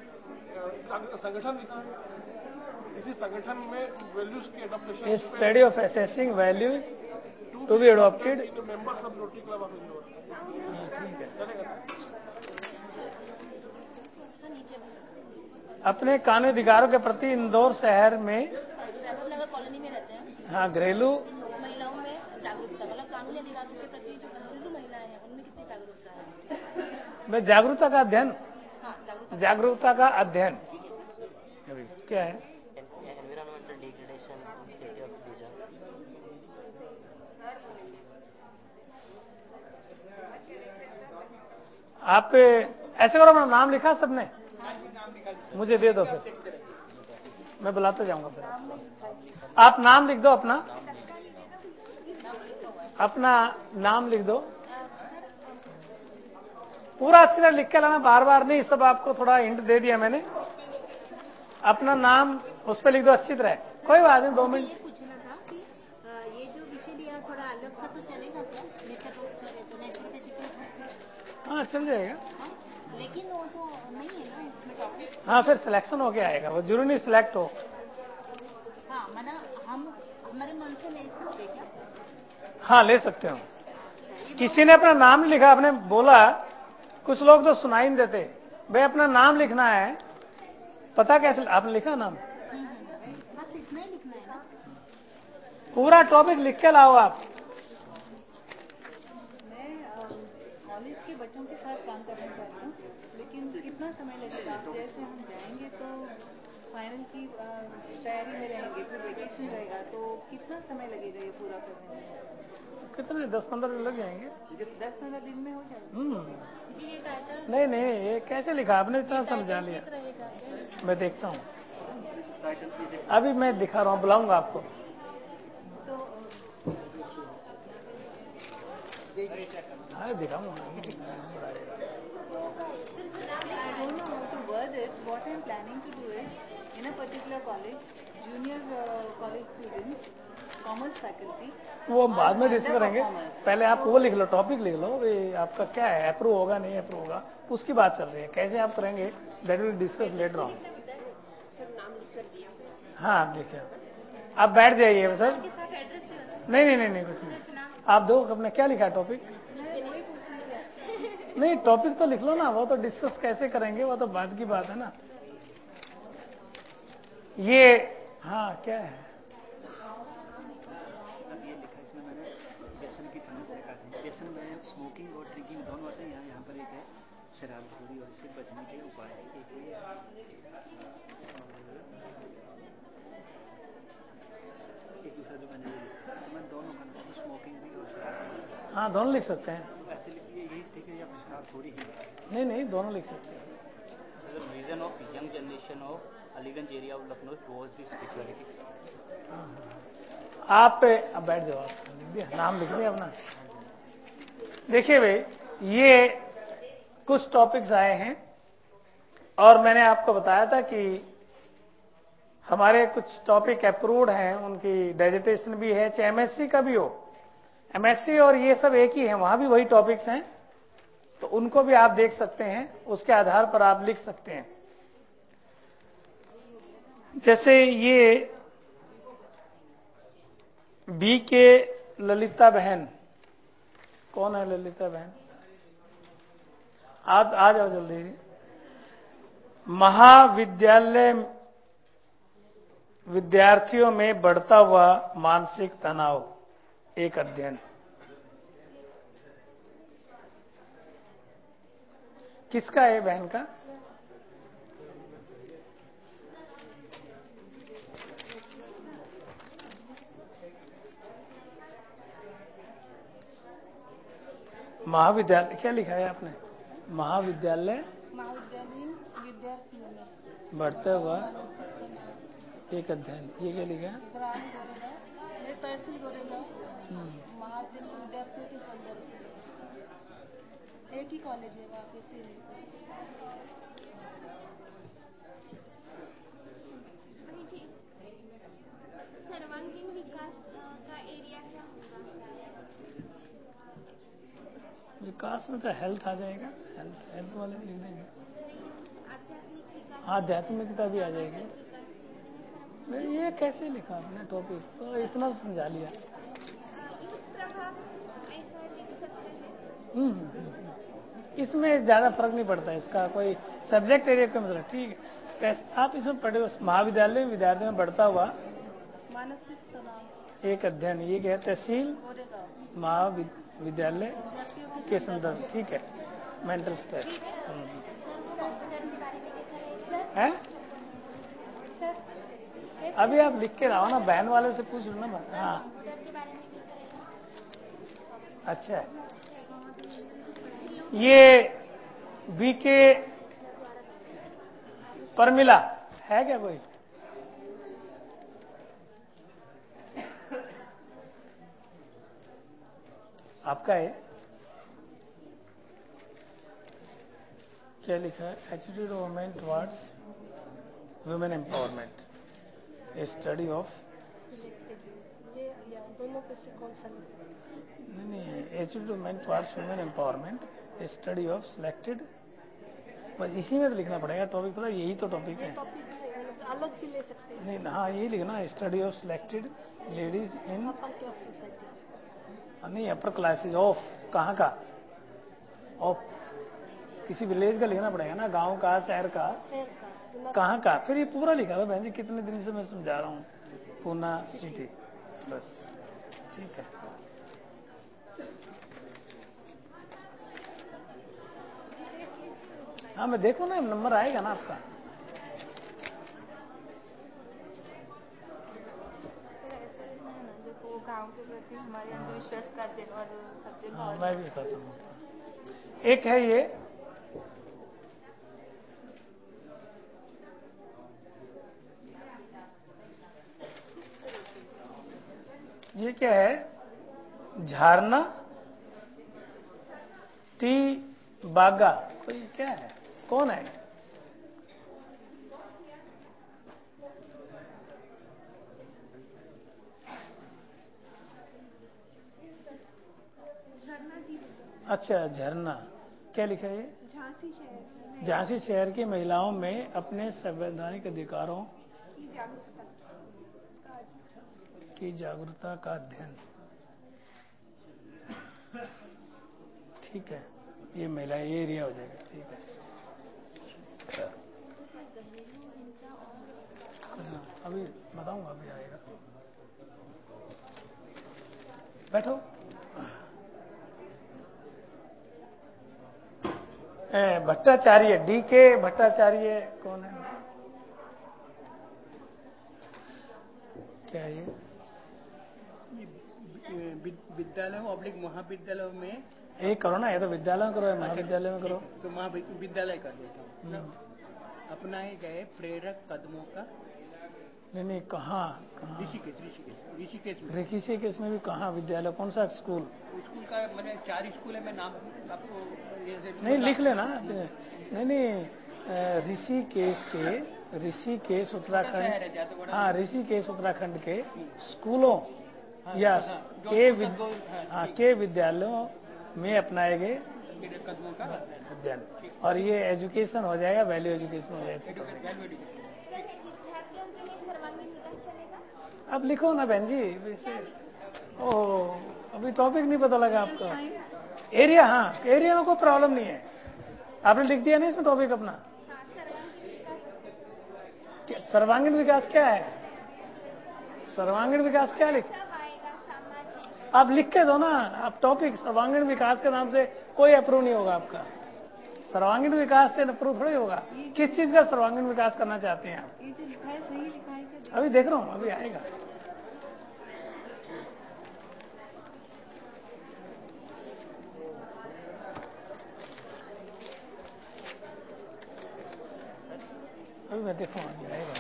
संगठन लिखा है, इसी संगठन में वैल्यूज की adaptation, a study of assessing values to be adopted in members of Rotary Club of Indore. ठीक है, चलेगा। अपने कानूनी अधिकारों के प्रति इंदौर शहर में, वैभव नगर कॉलोनी में रहते हैं। हाँ, घरेलू महिलाओं में जागरूकता, मतलब कानूनी अधिकारों के प्रति जो घरेलू महिलाएं हैं उनमें कितनी जागरूकता है? में जागरूकता का अध्ययन, हाँ, जागरूकता जागरूकता का अध्ययन क्या है? एनवायरमेंटल डिग्रेडेशन सिटी ऑफ बीजा। आप ऐसे करो, अपना नाम लिखा सबने, मुझे दे दो फिर मैं बुलाते जाऊंगा। फिर आप नाम लिख दो, अपना अपना नाम लिख दो, पूरा अच्छी तरह लिख के लाना, बार बार नहीं, सब आपको थोड़ा हिंट दे दिया मैंने। अपना नाम उस पर लिख दो अच्छी तरह, कोई बात नहीं, दो मिनट। ये पूछना था कि ये जो विषय लिया थोड़ा अलग सा तो चलेगा क्या? हाँ, चल जाएगा, लेकिन वो तो नहीं है ना इसमें टॉपिक। हाँ, फिर सिलेक्शन होके आएगा, वो जरूरी नहीं सिलेक्ट हो। से ले सकते हैं क्या? हाँ, ले सकते हो। किसी ने अपना नाम नहीं लिखा, आपने बोला, कुछ लोग तो सुनाई नहीं देते, भाई अपना नाम लिखना है, पता कैसे आपने लिखा नाम? बस इतना ही लिखना है ना? पूरा टॉपिक लिख के लाओ आप। मैं कॉलेज के बच्चों के साथ काम करना चाहती हूँ, लेकिन कितना समय लगेगा? जैसे हम जाएंगे तो फाइनल की तैयारी में रहेंगे, फिर वेकेशन रहेगा, तो कितना समय लगेगा ये पूरा करने में? कितने दस पंद्रह दिन लग जाएंगे। दस पंद्रह दिन में हो जाएगा? हम्म जी ये टाइटल नहीं नहीं, ये कैसे लिखा आपने, इतना समझा लिया। ठीक रहेगा क्या? मैं देखता हूँ, अभी मैं दिखा रहा हूँ, बुलाऊंगा आपको। तो हाँ दिखाऊंगा। I don't know how to word it. What I'm planning to do is, in a particular college, junior uh, college students, commerce faculty. वो बाद में डिस्कस करेंगे, पहले आप वो लिख लो, टॉपिक लिख लो, भाई आपका क्या है, अप्रूव होगा नहीं अप्रूव होगा, उसकी बात चल रही है, कैसे आप करेंगे, that will discuss later on. हाँ देखिए, आप बैठ जाइए सर। नहीं नहीं नहीं नहीं कुछ नहीं, आप दो अपने क्या लिखा टॉपिक? नहीं टॉपिक तो लिख लो ना, वो तो डिस्कस कैसे करेंगे, वो तो बाद की बात है ना। ये हाँ क्या है? ये लिखा इसमें मैंने व्यसन की समस्या का है। व्यसन में स्मोकिंग और ड्रिंकिंग दोनों आते हैं। यहाँ यहाँ पर एक है शराबखोरी और इससे बचने के उपाय है। एक ये एक दूसरा जो मैंने ये लिखा, तो मैं दोनों का नाम स्मोकिंग भी और शराबखोरी। हाँ दोनों लिख सकते हैं। तो ऐसे लिखिए, यही ठीक है या फिर शराबखोरी ही? नहीं नहीं दोनों लिख सकते हैं। Vision of young generation of Aliganj area of Lucknow towards the spirituality. आप अब बैठ जाओ, आप नाम लिख दिया अपना। देखिए भाई, ये कुछ टॉपिक्स आए हैं और मैंने आपको बताया था कि हमारे कुछ टॉपिक अप्रूव्ड हैं, उनकी डेजिटेशन भी है, चाहे एमएससी का भी हो, एमएससी और ये सब एक ही है, वहां भी वही टॉपिक्स हैं, तो उनको भी आप देख सकते हैं, उसके आधार पर आप लिख सकते हैं। जैसे ये बी के ललिता बहन, कौन है ललिता बहन? आप आ जाओ जल्दी जी। महाविद्यालय विद्यार्थियों में बढ़ता हुआ मानसिक तनाव, एक अध्ययन। किसका है बहन का? महाविद्यालय क्या लिखा है आपने? महाविद्यालय महाविद्यालयीन विद्यार्थियों में बढ़ता हुआ एक अध्ययन, ये क्या लिखा है? ग्राम गोरेगांव, ये तहसील गोरेगांव महाविद्यालय विद्यार्थियों के संदर्भ में एक ही कॉलेज है वहाँ पे इसीलिए। सर्वांगीण विकास का एरिया क्या होगा? विकास में तो हेल्थ आ जाएगा, हेल्थ हेल्थ वाले लिख देंगे। आध्यात्मिक विकास, आध्यात्मिकता भी आ जाएगी। नहीं ये कैसे लिखा आपने टॉपिक, तो इतना समझा लिया। हम्म इसमें ज्यादा फर्क नहीं पड़ता, इसका कोई सब्जेक्ट एरिया का मतलब ठीक है। आप इसमें पढ़े, महाविद्यालय में विद्यार्थियों में बढ़ता हुआ मानसिक तनाव, एक अध्ययन, ये क्या है? तहसील महाविद्यालय के संदर्भ, ठीक है, मेंटल स्ट्रेस है। अभी आप लिख के लाओ ना, बहन वाले से पूछ लो ना। हाँ अच्छा है। ये बी के परमिला है क्या कोई? आपका है क्या लिखा है? Attitude of women towards women empowerment, a study of, दोनों पे से कौन सा? नहीं नहीं, attitude of women towards women empowerment, a study of selected, बस इसी में तो लिखना पड़ेगा टॉपिक, थोड़ा यही तो टॉपिक है। टॉपिक अलग भी ले सकते हैं। नहीं हाँ यही लिखना, study of selected ladies in upper class society. नहीं, अपर क्लासेज ऑफ कहाँ का? ऑफ किसी विलेज का लिखना पड़ेगा ना, गांव का, शहर का, कहाँ का? फिर ये पूरा लिखा था बहन जी, कितने दिन से मैं समझा रहा हूँ। पूना सिटी, बस ठीक है। हाँ मैं देखो ना, नंबर आएगा ना आपका। देखो गाँव के प्रति हमारे अंधविश्वास का दिन और सबसे हाँ मैं भी बताता हूँ। एक है ये, ये क्या है? झारना टी बागा, कोई क्या है? कौन है? अच्छा, झरना। क्या लिखा है ये? झांसी शहर झांसी शहर की महिलाओं में अपने संवैधानिक अधिकारों की जागरूकता की जागरूकता का अध्ययन। ठीक है, ये महिला ये एरिया हो जाएगा। ठीक है, अच्छा अभी बताऊंगा, अभी आएगा। बैठो। भट्टाचार्य, डी के भट्टाचार्य कौन है? क्या है ये? विद्यालयों ऑब्लिक महाविद्यालयों में एक करो ना, ये तो विद्यालय में करो, महाविद्यालय में करो। तो महाविद्यालय कर देता हूँ। अपनाए गए प्रेरक कदमों का। नहीं नहीं, कहाँ कहाँ? ऋषिकेश, ऋषिकेश ऋषिकेश में। ऋषिकेश में भी कहाँ विद्यालय? कौन सा स्कूल? स्कूल का मैंने चार स्कूल है, मैं नाम आपको नहीं लिख लेना। नहीं नहीं, ऋषिकेश के, ऋषिकेश उत्तराखंड, हाँ ऋषिकेश उत्तराखंड के स्कूलों या के हाँ के विद्यालयों में अपनाए गए कदमों का अध्ययन। और ये एजुकेशन हो जाएगा, वैल्यू एजुकेशन हो जाएगा। सर्वांगीण विकास चलेगा। अब लिखो ना बहन जी, वैसे ओह अभी टॉपिक नहीं पता लगा आपका। एरिया, हाँ एरिया में कोई प्रॉब्लम नहीं है, आपने लिख दिया ना इसमें टॉपिक अपना। सर्वांगीण विकास क्या है? सर्वांगीण विकास क्या लिख, आप लिख के दो ना। आप टॉपिक सर्वांगीण विकास के नाम से कोई अप्रूव नहीं होगा आपका। सर्वांगीण विकास से अप्रूव थोड़ी होगा। किस चीज का सर्वांगीण विकास करना चाहते हैं आप? ये जो लिखा है सही लिखा है क्या? अभी देख रहा हूँ, अभी आएगा। अभी मैं देखूँ, अभी आएगा।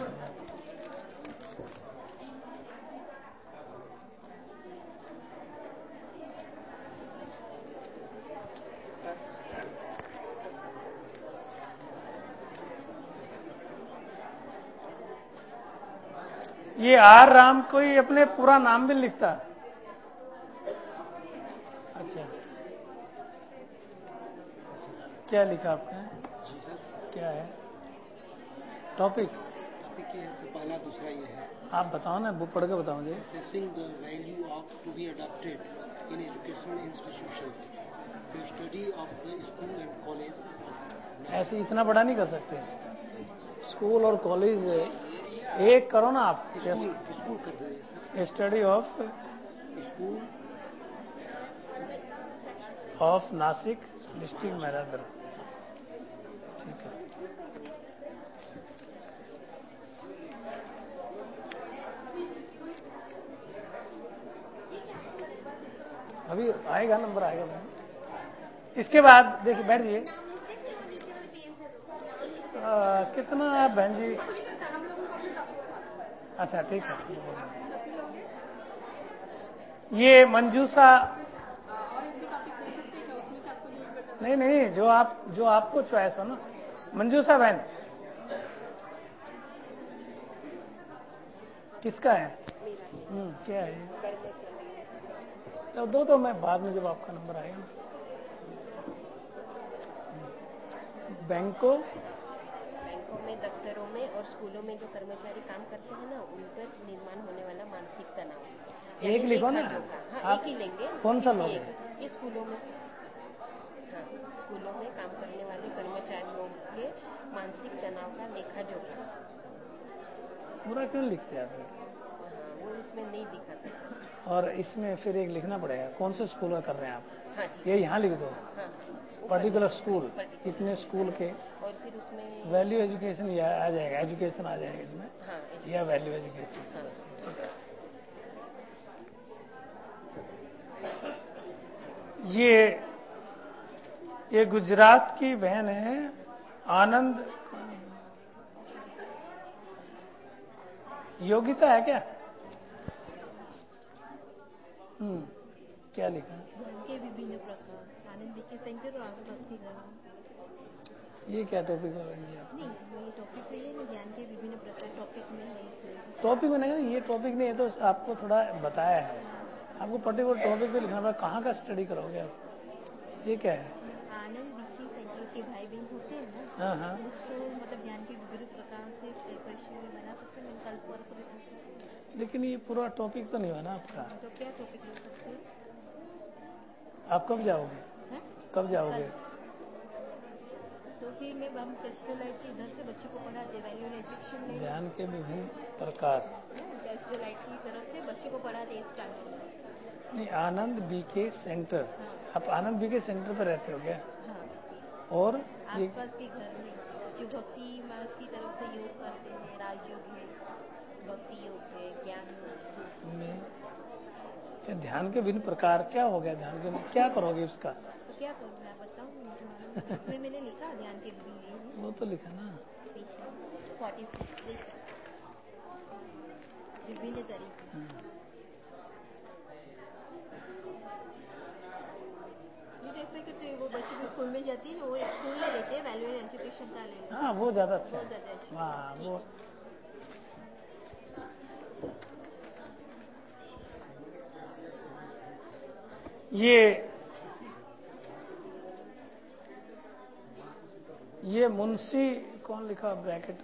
ये आर राम कोई अपने पूरा नाम भी लिखता। अच्छा, क्या लिखा आपने? जी सर। क्या है टॉपिक? टॉपिक ये है, पहला दूसरा ये है। आप बताओ ना, बुक पढ़ के बताओ मुझे। Assessing the value of to be adopted in educational institution, the study of the school and college. ऐसे इतना बड़ा नहीं कर सकते। स्कूल और कॉलेज एक करो ना आप। स्कूल स्कूल कर दीजिए sir. Study of school of Nashik district marathon. ठीक है, अभी आएगा, नंबर आएगा। इसके बाद देखिए, बैठ जाइए। कितना बहन जी? अच्छा ठीक है। ये मंजूषा, नहीं नहीं, जो आप जो आपको चॉइस हो ना। मंजूषा बहन किसका है? हम्म क्या है? तो दो तो मैं बाद में, जब आपका नंबर आएगा ना। बैंको बैंकों में, दफ्तरों में और स्कूलों में जो कर्मचारी काम करते हैं ना, उन पर निर्माण होने वाला मानसिक तनाव। एक लिखो ना, हाँ, आप एक ही लेंगे। कौन सा लोगे? ये स्कूलों में, हाँ, स्कूलों में काम करने वाले कर्मचारियों के मानसिक तनाव का लेखा जोखा। पूरा क्यों लिखते हैं आप? हाँ, वो इसमें नहीं दिखाता सर। और इसमें फिर एक लिखना पड़ेगा, कौन से स्कूल में कर रहे हैं आप? हाँ, ये यहाँ लिख दो, हाँ, पर्टिकुलर स्कूल, कितने स्कूल के, और फिर उसमें वैल्यू एजुकेशन या आ जाएगा, एजुकेशन आ जाएगा इसमें। हाँ, या वैल्यू एजुकेशन। हाँ। ये ये गुजरात की बहन है आनंद, योगिता है क्या? हम्म क्या लिखा? के विभिन्न प्रकार, आनंद के सेंटर और आसपास के घर। ये क्या टॉपिक हो रही है? नहीं, ये टॉपिक तो ये है, ज्ञान के विभिन्न प्रकार टॉपिक में है इसमें। टॉपिक में नहीं, ये टॉपिक नहीं है, तो आपको थोड़ा बताया है, आपको पर्टिकुलर टॉपिक पे लिखना पड़ेगा। कहाँ का स्टडी करोगे आप? ये क्या है? आनंद विकी सेंटर के भाई बहन होते हैं ना, हाँ हाँ, उसको मतलब ज्ञान के विभिन्न प्रकार से क्वेश्चन में बना सकते हैं। कल परसों भी पूछ सकते हैं। लेकिन ये पूरा टॉपिक तो नहीं हुआ ना आपका। तो क्या टॉपिक ले सकते हैं? आप कब जाओगे? है? कब जाओगे? तो फिर मैं हम कैस्ट्रल लाइट के इधर से बच्चे को पढ़ाते, वैल्यू एजुकेशन में ज्ञान के विभिन्न प्रकार, कैस्ट्रल लाइट की तरफ से बच्चे को पढ़ाते स्टार्टिंग में। नहीं, आनंद बीके सेंटर। हाँ। आप आनंद बीके सेंटर पर रहते हो क्या? हाँ। और आसपास के घर में जो भक्ति मार्ग की तरफ से योग करते हैं, राजयोग है, भक्ति योग है, ज्ञान योग में क्या ध्यान के विभिन्न प्रकार क्या हो गया? ध्यान के क्या करोगे उसका? तो क्या करूँ मैं बताऊँ, मुझे मालूम नहीं। इसमें मैंने लिखा ध्यान के विभिन्न, वो तो लिखा ना, फोर्टी सिक्स विभिन्न तरीके। ऐसे करते वो बच्चे भी स्कूल में जाती है ना, वो एक स्कूल ले लेते हैं, वैल्यू एजुकेशन का ले लेते हैं। हाँ वो ज्यादा अच्छा वो है। ज्यादा अच्छा। हाँ वो ये ये मुंशी कौन लिखा ब्रैकेट?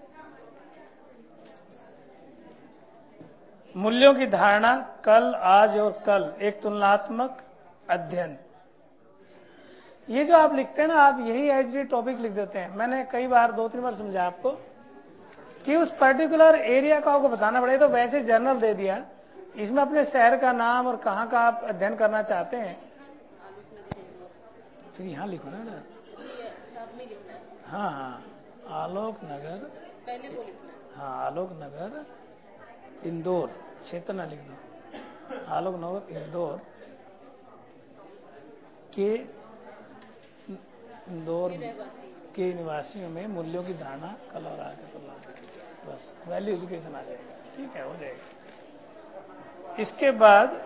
मूल्यों की धारणा, कल, आज और कल, एक तुलनात्मक अध्ययन। ये जो आप लिखते हैं ना, आप यही एच डी टॉपिक लिख देते हैं। मैंने कई बार, दो तीन बार समझाया आपको कि उस पर्टिकुलर एरिया का आपको बताना पड़ेगा। तो वैसे जर्नल दे दिया, इसमें अपने शहर का नाम और कहाँ का आप अध्ययन करना चाहते हैं, फिर यहाँ लिखो ना। हाँ हाँ, आलोक नगर, पहले वो लिखना। हाँ आलोक नगर इंदौर, क्षेत्र ना लिख दो, आलोक नगर इंदौर के इंदौर के निवासियों में मूल्यों की धारणा, कल और आज के तुलना, बस वैल्यू एजुकेशन आ जाएगा। ठीक है, हो जाएगा। इसके बाद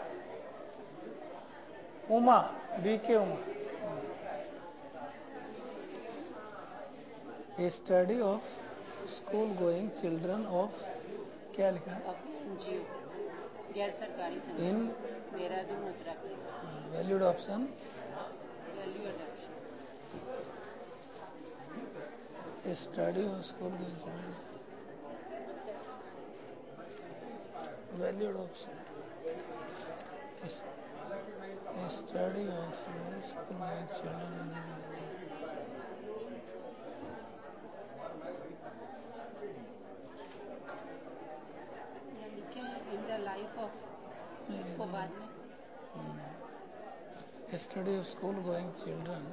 Uma, B K Uma, a study of school going children of, क्या लिखा है? एनजीओ, गैर सरकारी संगठन, in Dehradun Uttarakhand. Valued option, value adoption, a study of school going children, valued option, a study of school going children, in the life of, इसको बाद में study of school going children,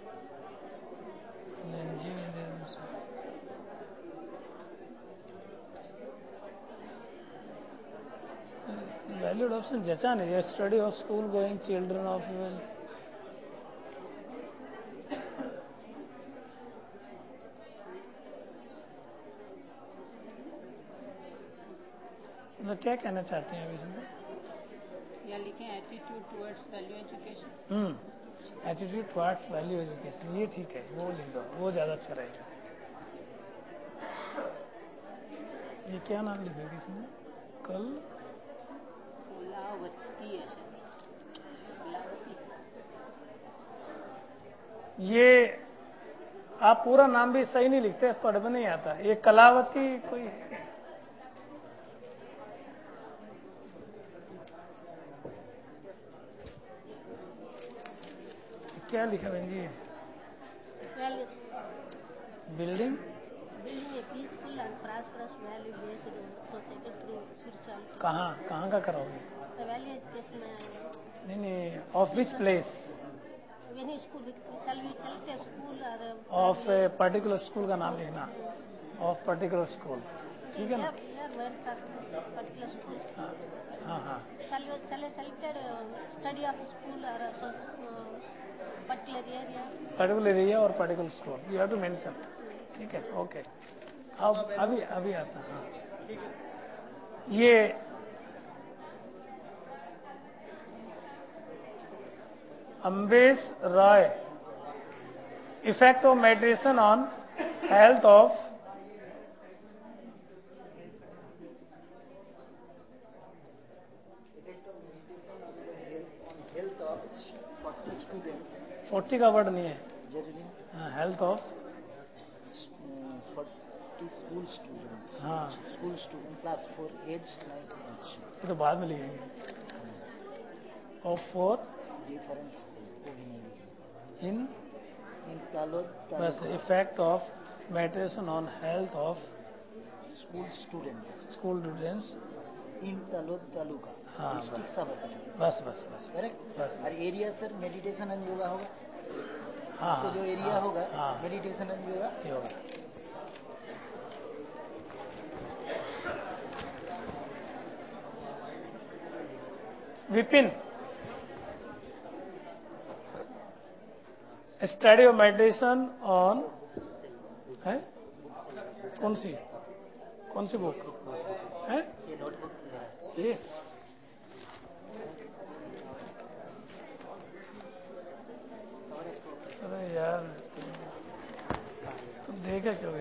valued option जचा नहीं, study of school going children of, मतलब क्या कहना चाहते हैं अभी इसमें? या लिखें attitude towards value education. Hmm attitude towards value education, ये ठीक है, वो लिख दो, वो ज्यादा अच्छा रहेगा। ये क्या नाम लिखेगा इसमें? कल फुलावती है, फुलावती। ये आप पूरा नाम भी सही नहीं लिखते, पढ़ में नहीं आता। ये कलावती कोई है? क्या लिखा बहन जी? Building building a peaceful and prosperous value-based society through spirituality. कहाँ कहाँ का कराओगे? The value education में आएगा. नहीं नहीं, of which place? When you school, shall we select a school or a of a particular school का नाम लिखना, ऑफ पर्टिकुलर स्कूल, ठीक है ना? Yeah, where particular school. हाँ हाँ. Shall we shall I select a study of school or a particular area? Particular area और particular school, you have to mention, ठीक है? ओके, अब अभी अभी आता है। हाँ, ये Ambesh Roy, effect of meditation on health of forty का वर्ड नहीं है, हेल्थ ऑफ स्कूल स्टूडेंट्स। हाँ, school student class four age like age, ये तो बाद में लिखेंगे। Of four difference in in taluk बस effect of meditation on health of school students school students in taluk taluka. हाँ, डिस्ट्रिक्ट सब बस बस बस करेक्ट। बस और area sir meditation and yoga होगा। हाँ, तो जो एरिया हाँ, होगा हाँ, meditation and yoga yoga. Vipin, study of meditation on है, कौन सी कौन सी बुक है ये नोटबुक ये? अरे यार तुम देखा क्यों?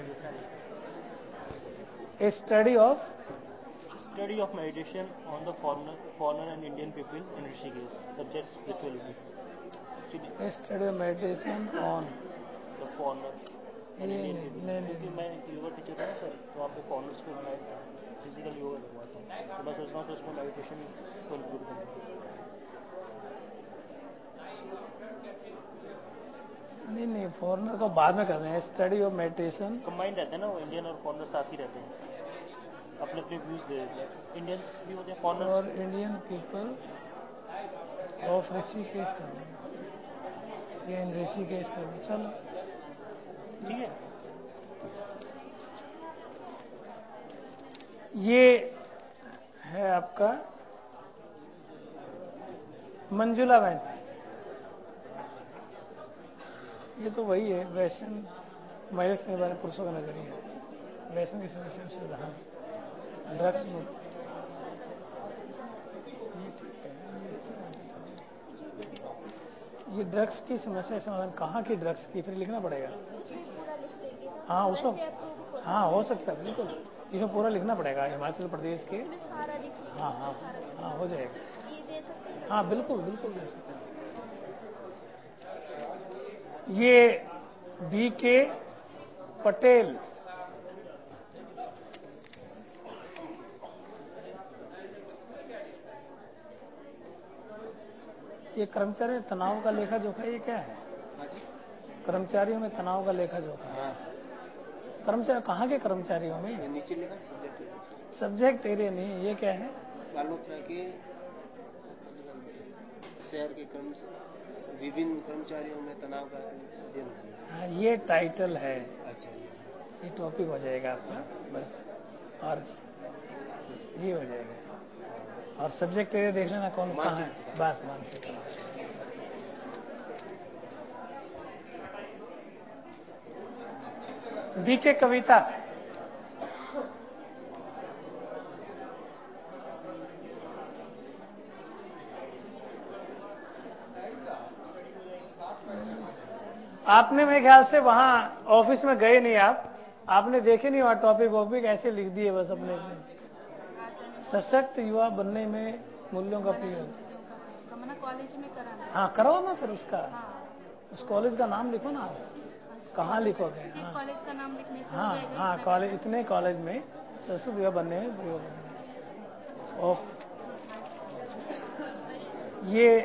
A study of Study of meditation on the foreigner, foreigner and Indian people in Rishikesh. Subject spirituality. A study of meditation on The foreigner and ये Indian नहीं people. नहीं क्योंकि नहीं मैं योगा टीचर हूँ सर, तो वहाँ पे फॉरनर्स को मैं फिजिकल योगा करवाता हूँ, तो मैं सोचता हूँ कि उसमें मेडिटेशन को इंक्लूड करूँ। नहीं नहीं, फॉरनर को बाद में करना है। स्टडी ऑफ मेडिटेशन कंबाइंड रहते हैं ना, वो इंडियन और फॉरनर साथ ही रहते हैं, अपने अपने व्यूज दे देते हैं। इंडियंस भी होते हैं, फॉरनर्स और इंडियन पीपल ऑफ ऋषिकेश करना, ये इन ऋषिकेश करना। चलो ठीक है। ये है आपका मंजुला बहन, ये तो वही है वैश्यन महिला के बारे में पुरुषों का नजरिया, वैश्यन की समस्या से हाँ, ड्रग्स में ये ठीक है। ये ड्रग्स की समस्या समाधान कहाँ की ड्रग्स की, फिर लिखना पड़ेगा। हाँ उसको, हाँ हो सकता है बिल्कुल, इसमें पूरा लिखना पड़ेगा हिमाचल प्रदेश के। हाँ हाँ हाँ हो जाएगा, हाँ बिल्कुल बिल्कुल दे सकते हैं। ये बी के पटेल, ये कर्मचारी में तनाव का लेखा जोखा, ये क्या है? कर्मचारियों में तनाव का लेखा जोखा। कर्मचारी कहाँ के कर्मचारियों में? नीचे लिखा सब्जेक्ट सब्जेक्ट एरिया नहीं, ये क्या है? बालोतरा के शहर के कर्मचारी, विभिन्न कर्मचारियों में तनाव का अध्ययन। हाँ ये टाइटल है। अच्छा, ये टॉपिक हो जाएगा आपका बस, और ये हो जाएगा। और सब्जेक्ट एरिया देख लेना कौन कहाँ है, बस मानसिक। बी के कविता, आपने मेरे ख्याल से वहां ऑफिस में गए नहीं, आप आपने देखे नहीं वहां टॉपिक वॉपिक ऐसे लिख दिए बस अपने इसमें। सशक्त युवा बनने में मूल्यों का प्रयोग, कॉलेज में कराना। हाँ करो ना, फिर उसका उस कॉलेज का नाम लिखो ना, कहाँ लिखोगे? सिर्फ हाँ कॉलेज का नाम लिखने से हो हाँ जाएगा? हाँ इतना कॉलेज, करना? इतने कॉलेज में संस्कृत विभाग बनने में प्रयोग होगा। ऑफ ये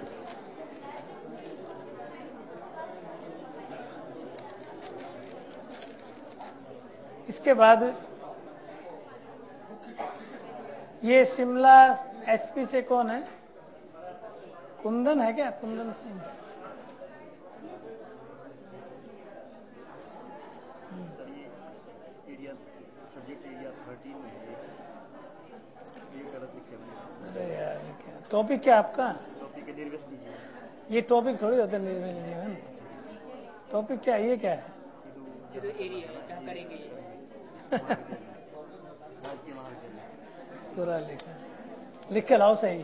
इसके बाद ये शिमला एसपी से कौन है? कुंदन है क्या? Kundan Singh. Area subject area thirteen में है, ये गलत लिखे हमने। अरे यार ये क्या टॉपिक, क्या आपका टॉपिक है निर्वेश लीजिए। ये टॉपिक थोड़ी होता है निर्वेश जीवन। टॉपिक क्या है? ये क्या है? ये तो एरिया है जहाँ करेंगे ये। राजकीय महाविद्यालय पूरा लिखा, लिख के लाओ सही।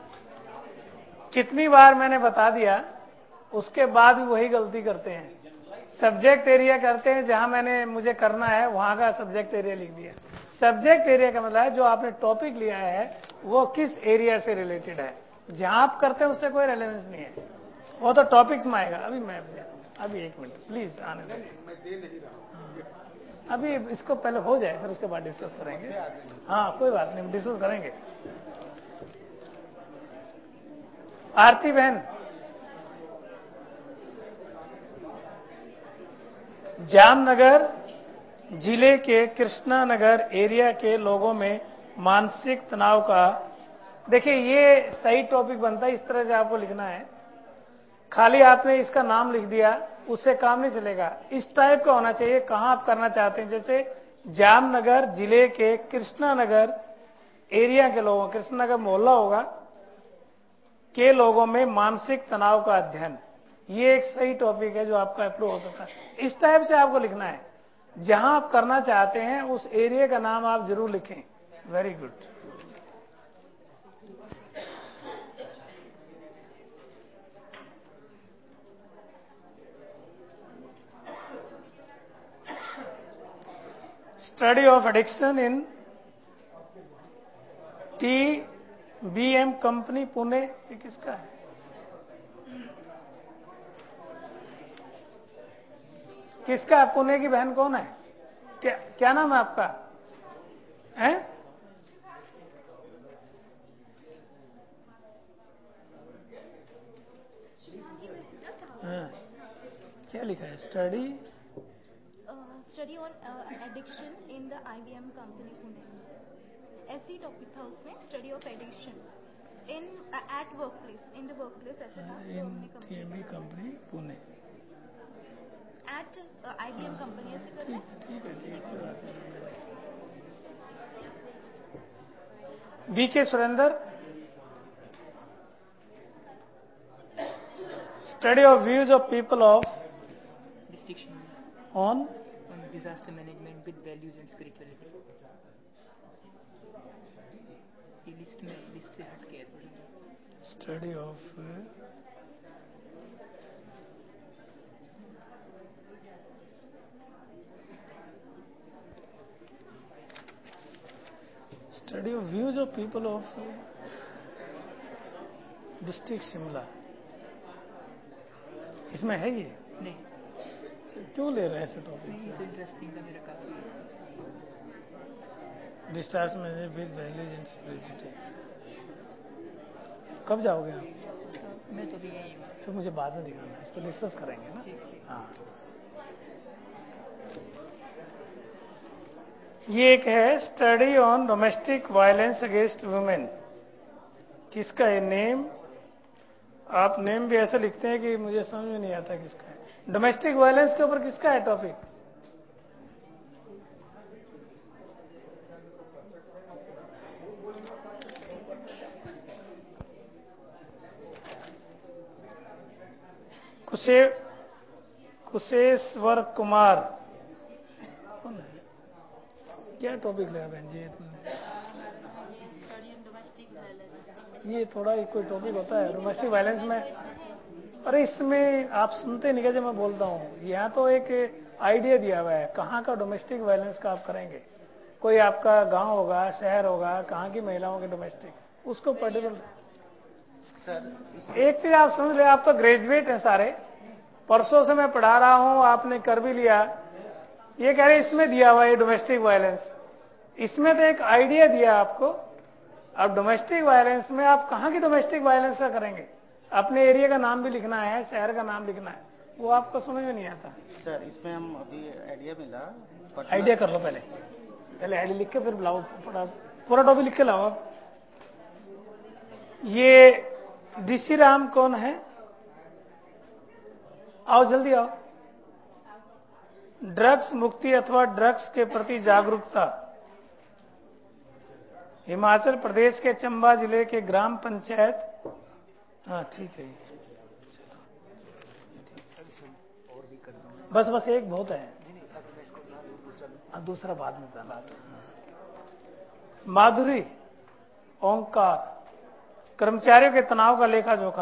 कितनी बार मैंने बता दिया, उसके बाद भी वही गलती करते हैं। सब्जेक्ट एरिया करते हैं, जहां मैंने मुझे करना है वहां का सब्जेक्ट एरिया लिख दिया। सब्जेक्ट एरिया का मतलब है जो आपने टॉपिक लिया है वो किस एरिया से रिलेटेड है। जहां आप करते हैं उससे कोई रेलेवेंस नहीं है, वो तो टॉपिक्स में आएगा। अभी मैं अभी एक मिनट प्लीज आने दो, मैं दे नहीं रहा हूँ। अभी इसको पहले हो जाए फिर उसके बाद डिस्कस करेंगे। हाँ कोई बात नहीं, डिस्कस करेंगे। आरती बहन, जामनगर जिले के कृष्णा नगर एरिया के लोगों में मानसिक तनाव का, देखिए ये सही टॉपिक बनता है, इस तरह से आपको लिखना है। खाली आपने इसका नाम लिख दिया उससे काम नहीं चलेगा, इस टाइप का होना चाहिए। कहां आप करना चाहते हैं, जैसे जामनगर जिले के कृष्णा नगर एरिया के लोगों, कृष्णा नगर मोहल्ला होगा, के लोगों में मानसिक तनाव का अध्ययन, ये एक सही टॉपिक है जो आपका अप्रूव हो सकता है। इस टाइप से आपको लिखना है। जहां आप करना चाहते हैं उस एरिया का नाम आप जरूर लिखें। Very good. Study of addiction in T B M company Pune, ये किसका है? किसका? पुणे की बहन कौन है? क्या क्या नाम है आपका? हैं? हाँ, क्या लिखा है? Study study on addiction in the I B M company Pune, ऐसी टॉपिक था उसमें। Study of addiction in at workplace, in the workplace ऐसा था, तो हमने company Pune at I B M company ऐसे कर रहे हैं। ठीक है, ठीक है। B K Surendra, study of views of people of distinction on on disaster management with values and spirituality. ये लिस्ट में लिस्ट से हट के थोड़ी। Study of study of views of people of district Shimla, इसमें है ये? नहीं, क्यों ले रहे हैं ऐसे टॉपिक? नहीं तो इंटरेस्टिंग था मेरा काफी। डिस्चार्ज में विद वैल्यूज एंड स्पिरिचुअलिटी। कब जाओगे आप? मैं तो भी यही हूँ। तो मुझे बाद में दिखाना है, इस पर डिस्कस करेंगे ना। ठीक ठीक। हाँ, ये एक है study on domestic violence against women. किसका है नेम? आप नेम भी ऐसे लिखते हैं कि मुझे समझ में नहीं आता किसका है। डोमेस्टिक वायलेंस के ऊपर किसका है टॉपिक? कुशे कुशेश्वर कुमार, कौन है? क्या टॉपिक लगा बहन जी तुमने? ये थोड़ा ही कोई टॉपिक होता है डोमेस्टिक वायलेंस में? अरे इसमें आप सुनते नहीं क्या जब मैं बोलता हूँ? यहाँ तो एक आइडिया दिया हुआ है कहाँ का डोमेस्टिक वायलेंस का आप करेंगे। कोई आपका गांव होगा, शहर होगा, कहाँ की महिलाओं के डोमेस्टिक, उसको पर्टिकुलर। एक चीज आप समझ ले, आप तो ग्रेजुएट हैं सारे, परसों से मैं पढ़ा रहा हूं, आपने कर भी लिया। ये कह रहे इसमें दिया हुआ है डोमेस्टिक वायलेंस, इसमें तो एक आइडिया दिया आपको। अब डोमेस्टिक वायलेंस में आप कहां की डोमेस्टिक वायलेंस का करेंगे? अपने एरिया का नाम भी लिखना है, शहर का नाम लिखना है, वो आपको समझ में नहीं आता। सर इसमें हम अभी आइडिया मिला, आइडिया कर लो पहले, पहले आइडिया लिख के फिर लाओ, पूरा पूरा टॉपिक लिख के लाओ। आप ये डीसी राम कौन है? आओ जल्दी आओ। ड्रग्स मुक्ति अथवा ड्रग्स के प्रति जागरूकता, हिमाचल प्रदेश के चंबा जिले के ग्राम पंचायत। हाँ ठीक है, और भी कर दूंगा। बस बस एक बहुत है, हाँ, दूसरा बाद में जाना। माधुरी ओंकार, कर्मचारियों के तनाव का लेखा जोखा।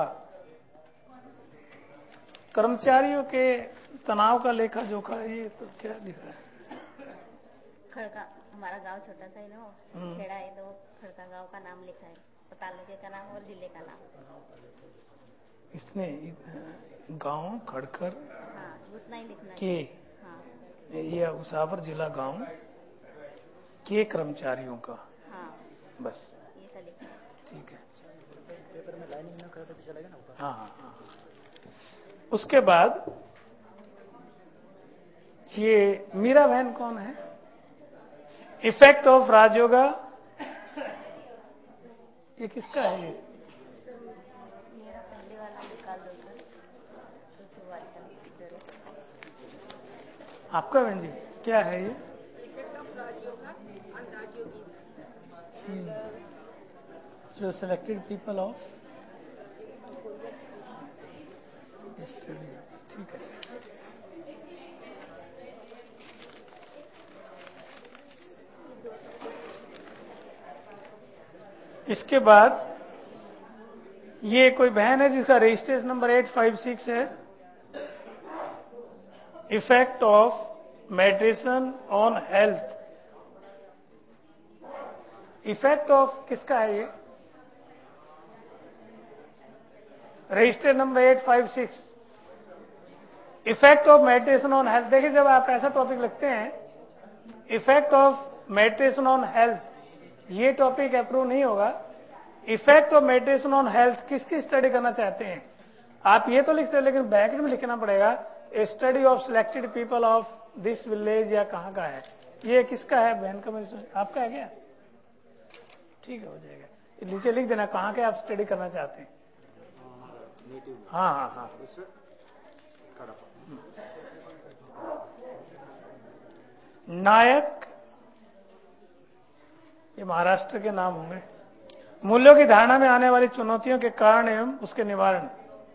कर्मचारियों के तनाव का लेखा जोखा, ये तो क्या लिखा है? खड़का, हमारा गांव छोटा सा है ना, खेड़ा है, तो खड़का गांव का नाम लिखा है, तालुके का नाम और जिले का नाम। इसने गांव खड़कर, हाँ उतना ही लिखना के, हाँ ये उसावर जिला गांव के कर्मचारियों का, हाँ बस ये सा लिखना है। ठीक है, पेपर में लाइनिंग ना करे तो भी चलेगा ना ऊपर। हाँ हाँ हाँ। उसके बाद ये मीरा बहन कौन है? इफेक्ट ऑफ राजयोगा, ये किसका है? ये मेरा पहले वाला निकाल दो सर, तो वो अच्छा जरूर। आपका बहन जी क्या है ये? Effect of Rajyoga on Rajyogi So selected people of study, ठीक है। इसके बाद ये कोई बहन है जिसका registration number eight five six है, effect of meditation on health. Effect of किसका है ये? Register number eight five six, effect of meditation on health. देखिए जब आप ऐसा टॉपिक लिखते हैं, effect of meditation on health, ये टॉपिक अप्रूव नहीं होगा। Effect of meditation on health किसकी स्टडी करना चाहते हैं? आप ये तो लिखते हैं, लेकिन ब्रैकेट में लिखना पड़ेगा, a study of selected people of this village, या कहाँ का है ये? किसका है बहन का? आपका है क्या? ठीक है, हो जाएगा। नीचे लिख देना कहाँ के आप स्टडी करना चाहते हैं। हाँ हाँ हाँ। नायक, ये महाराष्ट्र के नाम होंगे। मूल्यों की धारणा में आने वाली चुनौतियों के कारण एवं उसके निवारण,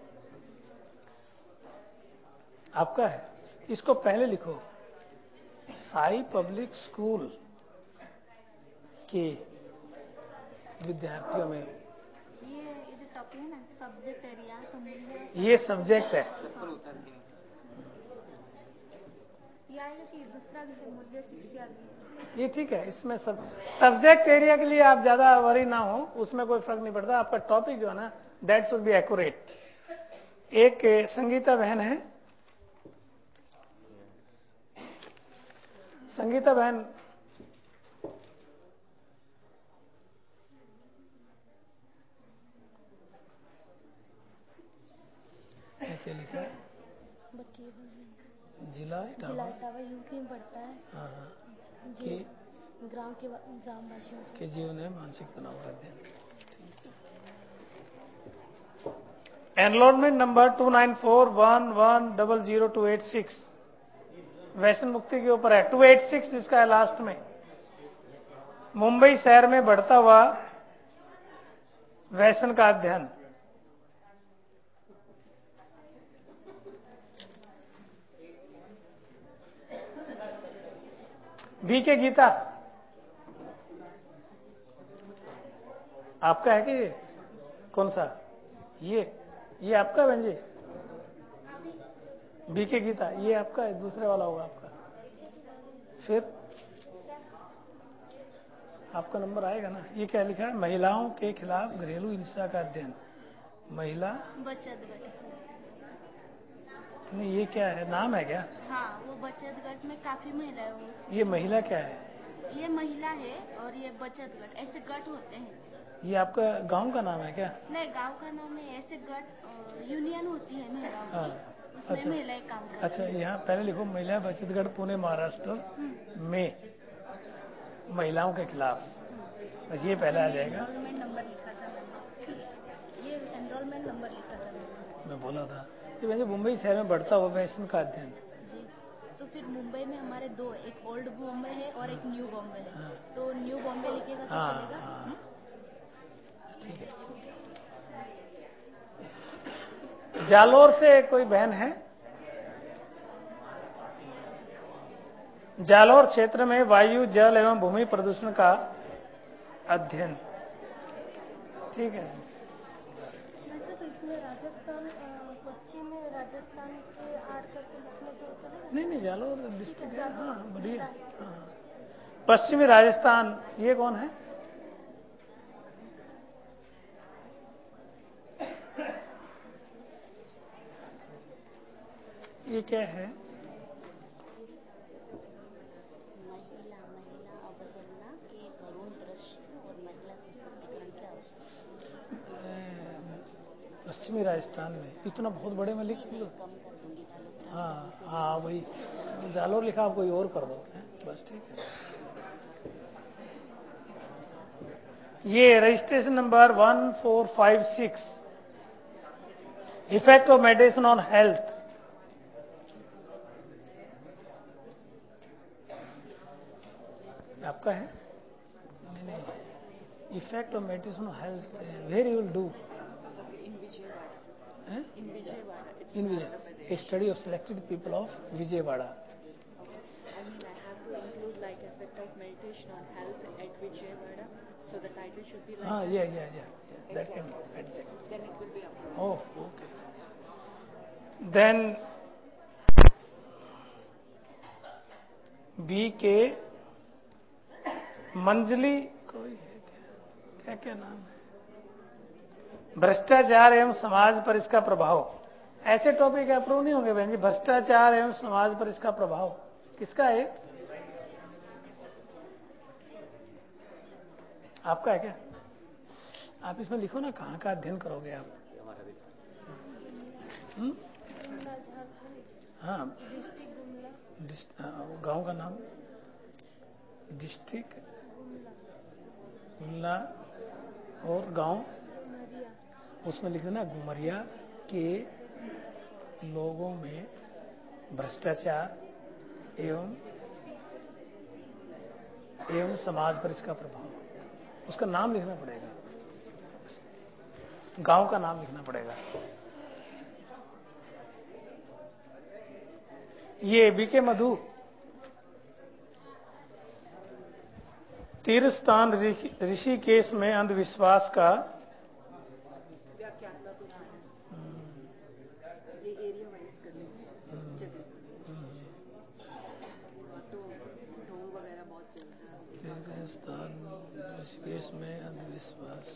आपका है। इसको पहले लिखो, साई पब्लिक स्कूल के विद्यार्थियों में, ये ये जो टॉपिक है ना, सब्जेक्ट एरिया, तो मूल्य ये सब्जेक्ट है। ये आएगा कि दूसरा भी है, मूल्य शिक्षा भी। ये ठीक है, इसमें सब सब्जेक्ट एरिया के लिए आप ज्यादा वरी ना हो, उसमें कोई फर्क नहीं पड़ता। आपका टॉपिक जो है ना, दैट शुड बी एक्यूरेट। एक संगीता बहन है, संगीता बहन क्या लिखा है? जिला जिला इटावा यूपी में पड़ता है। हाँ हाँ, जी, ग्राम के ग्रामवासियों के जीवन है मानसिक तनाव का अध्ययन। Enrolment number two nine four one one double zero two eight six, व्यसन मुक्ति के ऊपर है। टू एट सिक्स इसका है लास्ट में। मुंबई शहर में बढ़ता हुआ व्यसन का अध्ययन। बी के गीता, आपका है कि ये? कौन सा? ये ये आपका बहन जी? बी के गीता ये आपका है, दूसरे वाला होगा आपका। फिर आपका नंबर आएगा ना। ये क्या लिखा है? महिलाओं के खिलाफ घरेलू हिंसा का अध्ययन। महिला बचत नहीं, ये क्या है, नाम है क्या? हाँ, वो बचत गट में काफी महिलाएं हो। ये महिला क्या है? ये महिला है और ये बचत गट, ऐसे गट होते हैं। ये आपका गांव का नाम है क्या? नहीं, गांव का नाम नहीं, ऐसे गट यूनियन होती है महिलाओं हाँ, की, उसमें अच्छा महिलाएं काम करती हैं। अच्छा, यहाँ पहले लिखो महिला बचत गट पुणे महाराष्ट्र में महिलाओं के खिलाफ, बस ये पहला आ जाएगा। एनरोलमेंट नंबर लिखा था मैंने, ये एनरोलमेंट नंबर लिखा था मैंने। मैं बोला था कि मुझे मुंबई शहर में बढ़ता हुआ वैक्सीन का अध्ययन। जी, तो फिर मुंबई में हमारे दो, एक ओल्ड बॉम्बे है और एक न्यू बॉम्बे है। हाँ। तो न्यू बॉम्बे लिखेगा तो हाँ, चलेगा? हाँ। ठीक है। जालोर से कोई बहन है? जालोर क्षेत्र में वायु, जल एवं भूमि प्रदूषण का अध्ययन। ठीक है। वैसे तो इसमें राजस्थान, पश्चिम में राजस्थान के आड़ करके लिखने तो चलेगा? नहीं नहीं, जालोर डिस्ट्रिक्ट है। हाँ, बढ़िया। जिला। हाँ। पश्चिमी राजस्थान, ये कौन है? ये क्या है? महिला महिला अवहेलना के करुण दृश्य और महिला सशक्तिकरण की आवश्यकता। पश्चिमी राजस्थान में इतना बहुत बड़े में लिख दो। कम कर दूंगी तालुक। हाँ हाँ, वही जालोर लिखा, आप कोई और कर दो है? बस ठीक है। ये registration number one four five six, effect of medicine on health. आपका है? नहीं नहीं, effect of medicine on health, where you will do? In Vijayawada. Eh? In Vijayawada. It's In in Vijay, Andhra Pradesh. a study of selected people of Vijayawada. Okay. I mean, I have to include like effect of meditation on health at Vijayawada. So the title should be like Ah, that. yeah, yeah, yeah, yeah. That can be exactly. Then it will be approved. Oh, okay. Then B K Manjali, कोई है क्या? क्या क्या नाम है? भ्रष्टाचार एवं समाज पर इसका प्रभाव। ऐसे टॉपिक अप्रूव नहीं होंगे बहन जी। भ्रष्टाचार एवं समाज पर इसका प्रभाव किसका है? आपका है क्या? आप इसमें लिखो ना, कहाँ का अध्ययन करोगे आप? हम्म? हाँ, गांव का नाम डिस्ट्रिक्ट गुमला और गांव, उसमें लिख देना घुमरिया के लोगों में भ्रष्टाचार एवं एवं समाज पर इसका प्रभाव। उसका नाम लिखना पड़ेगा, गांव का नाम लिखना पड़ेगा। ये बीके मधु, तीर्थ स्थान ऋषिकेश में अंधविश्वास का व्याख्यान का कुछ ये एरिया वाइज करनी है जगह। तो ढोंग वगैरह बहुत चलता है। तीर्थ स्थान ऋषिकेश में अंधविश्वास,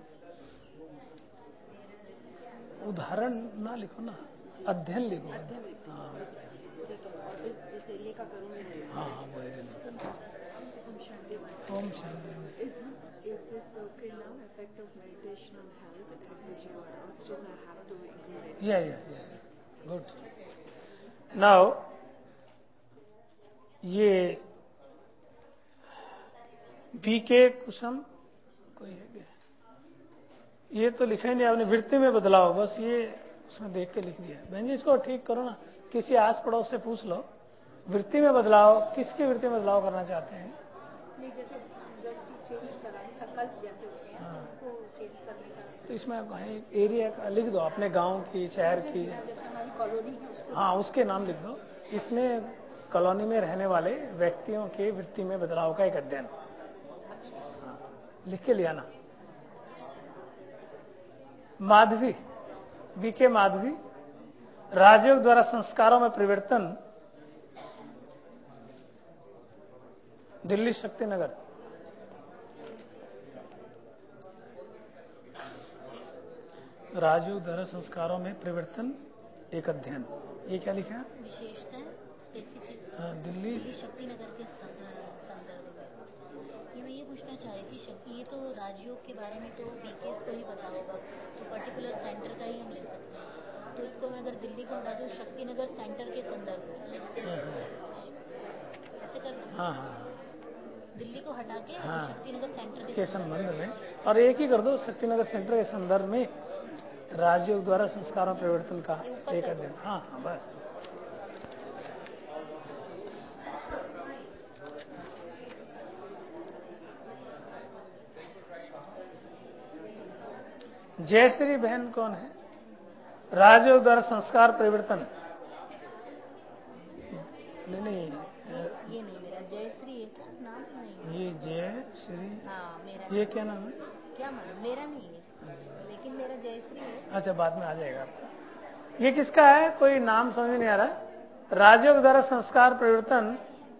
उदाहरण ना लिखो ना, अध्ययन लिखो। अध्ययन लिखो। हाँ ठीक है। और इस जिस एरिया का करूँगी हाँ हाँ, वो एरिया लिखो। ओम शांति। ओम शांति। Is is this okay now? Effect of meditation on health at Vijayawada. Or still I have to include it? Yeah, yeah, yeah. Good. Now, ये बी के कुसुम कोई है क्या? ये तो लिखा ही नहीं आपने। वृत्ति में बदलाव, बस ये उसमें देख के लिख दिया। बहन जी इसको ठीक करो ना, किसी आस पड़ोस से पूछ लो। वृत्ति में बदलाव, किसकी वृत्ति में बदलाव करना चाहते हैं? नहीं, जैसे वृत्ति चेंज कराने, संकल्प जैसे होते हैं उनको चेंज करने का। तो इसमें एरिया का लिख दो, अपने गांव की, शहर की। जैसे हमारी कॉलोनी है उसको। हाँ, उसके नाम लिख दो। इसने कॉलोनी में रहने वाले व्यक्तियों के वृत्ति में बदलाव का एक अध्ययन। हाँ, लिख के लिया ना। माधवी, बीके माधवी, राजयोग द्वारा संस्कारों में परिवर्तन, दिल्ली शक्तिनगर। राजयोग द्वारा संस्कारों में परिवर्तन एक अध्ययन। ये क्या लिखा है? विशेषताएं स्पेसिफिक। हाँ, दिल्ली शक्ति नगर के संदर्भ में। ये मैं ये पूछना चाह रही थी, शक्ति ये तो राजयोग के बारे में तो बीकेएस को ही पता होगा, तो पर्टिकुलर सेंटर का ही हम ले सकते हैं। तो इसको मैं अगर दिल्ली को हटा दूँ शक्ति नगर सेंटर के संदर्भ में ऐसे कर सकते? हाँ हाँ, दिल्ली को हटा के हाँ, शक्तिनगर सेंटर के, के संबंध में, और एक ही कर दो शक्तिनगर सेंटर के संदर्भ में राजयोग द्वारा संस्कारों परिवर्तन का एक अध्ययन। हाँ हाँ, बस बस। जयश्री बहन कौन है? राजयोग द्वारा संस्कार परिवर्तन। नहीं नहीं, ये नहीं मेरा जयश्री है क्या नाम? नहीं, ये जयश्री। हाँ मेरा। ये क्या नाम है? क्या मालूम, मेरा नहीं है, लेकिन मेरा जयश्री है। अच्छा, बाद में आ जाएगा। ये किसका है? कोई नाम समझ नहीं आ रहा। राजयोग द्वारा संस्कार परिवर्तन,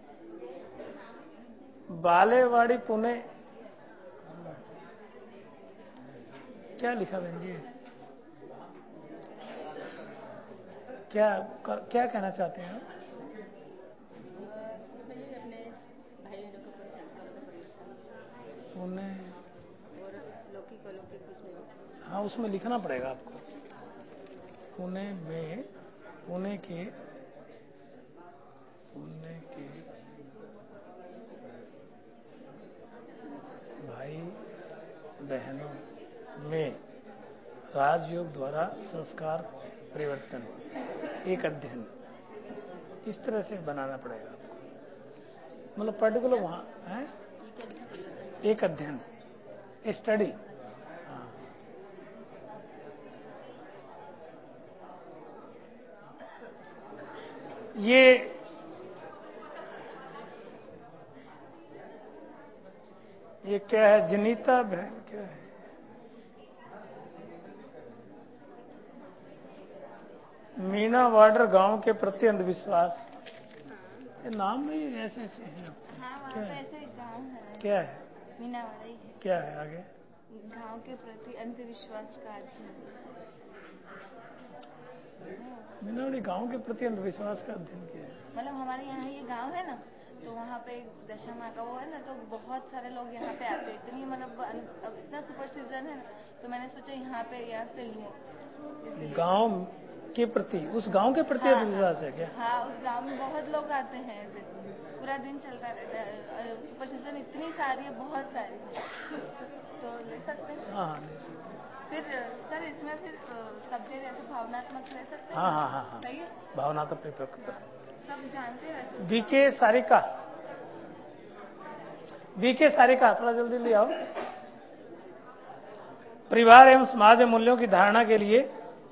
बालेवाड़ी पुणे। क्या लिखा बहन जी? क्या क्या कहना चाहते हैं? पुणे और लौकिक अलौकिक उसमें। हाँ, उसमें लिखना पड़ेगा आपको। पुणे में, पुणे के पुणे के भाई बहनों में राजयोग द्वारा संस्कार परिवर्तन एक अध्ययन, इस तरह से बनाना पड़ेगा आपको। मतलब पर्टिकुलर वहाँ है एक अध्ययन, स्टडी। हाँ, ये ये क्या है? जनीता बहन क्या है? मीना वार्डर गांव के प्रति अंधविश्वास। ये नाम भी ऐसे ऐसे हैं। हाँ, वहाँ पे ऐसे एक गाँव है। क्या है? मीना वाड़ा ही है। क्या है आगे? गांव के प्रति अंधविश्वास का अध्ययन। मीनावाड़ी गांव के प्रति अंधविश्वास का अध्ययन किया है। मतलब हमारे यहाँ ये गांव है ना, तो वहाँ पे दशा माँ का वो है ना, तो बहुत सारे लोग यहाँ पे आते हैं। इतनी मतलब अब इतना सुपरस्टिशन है ना, तो मैंने सोचा यहाँ पे यहाँ से लूँ। गांव के प्रति, उस गांव के प्रति हाँ, अंधविश्वास है क्या? हाँ, उस गांव में बहुत लोग आते हैं, ऐसे पूरा दिन चलता रहता है। सुपरस्टिशन इतनी सारी है, बहुत सारी, तो ले सकते हैं। हाँ, ले सकते हैं। फिर सर इसमें फिर सब्जेक्ट ऐसे भावनात्मक ले सकते हैं? हाँ हाँ हाँ हाँ, सही है, भावनात्मक परिपक्वता। सब जानते हैं वैसे। बीके सारिका, बीके सारिका, थोड़ा जल्दी ले आओ। परिवार एवं समाज में मूल्यों की धारणा के लिए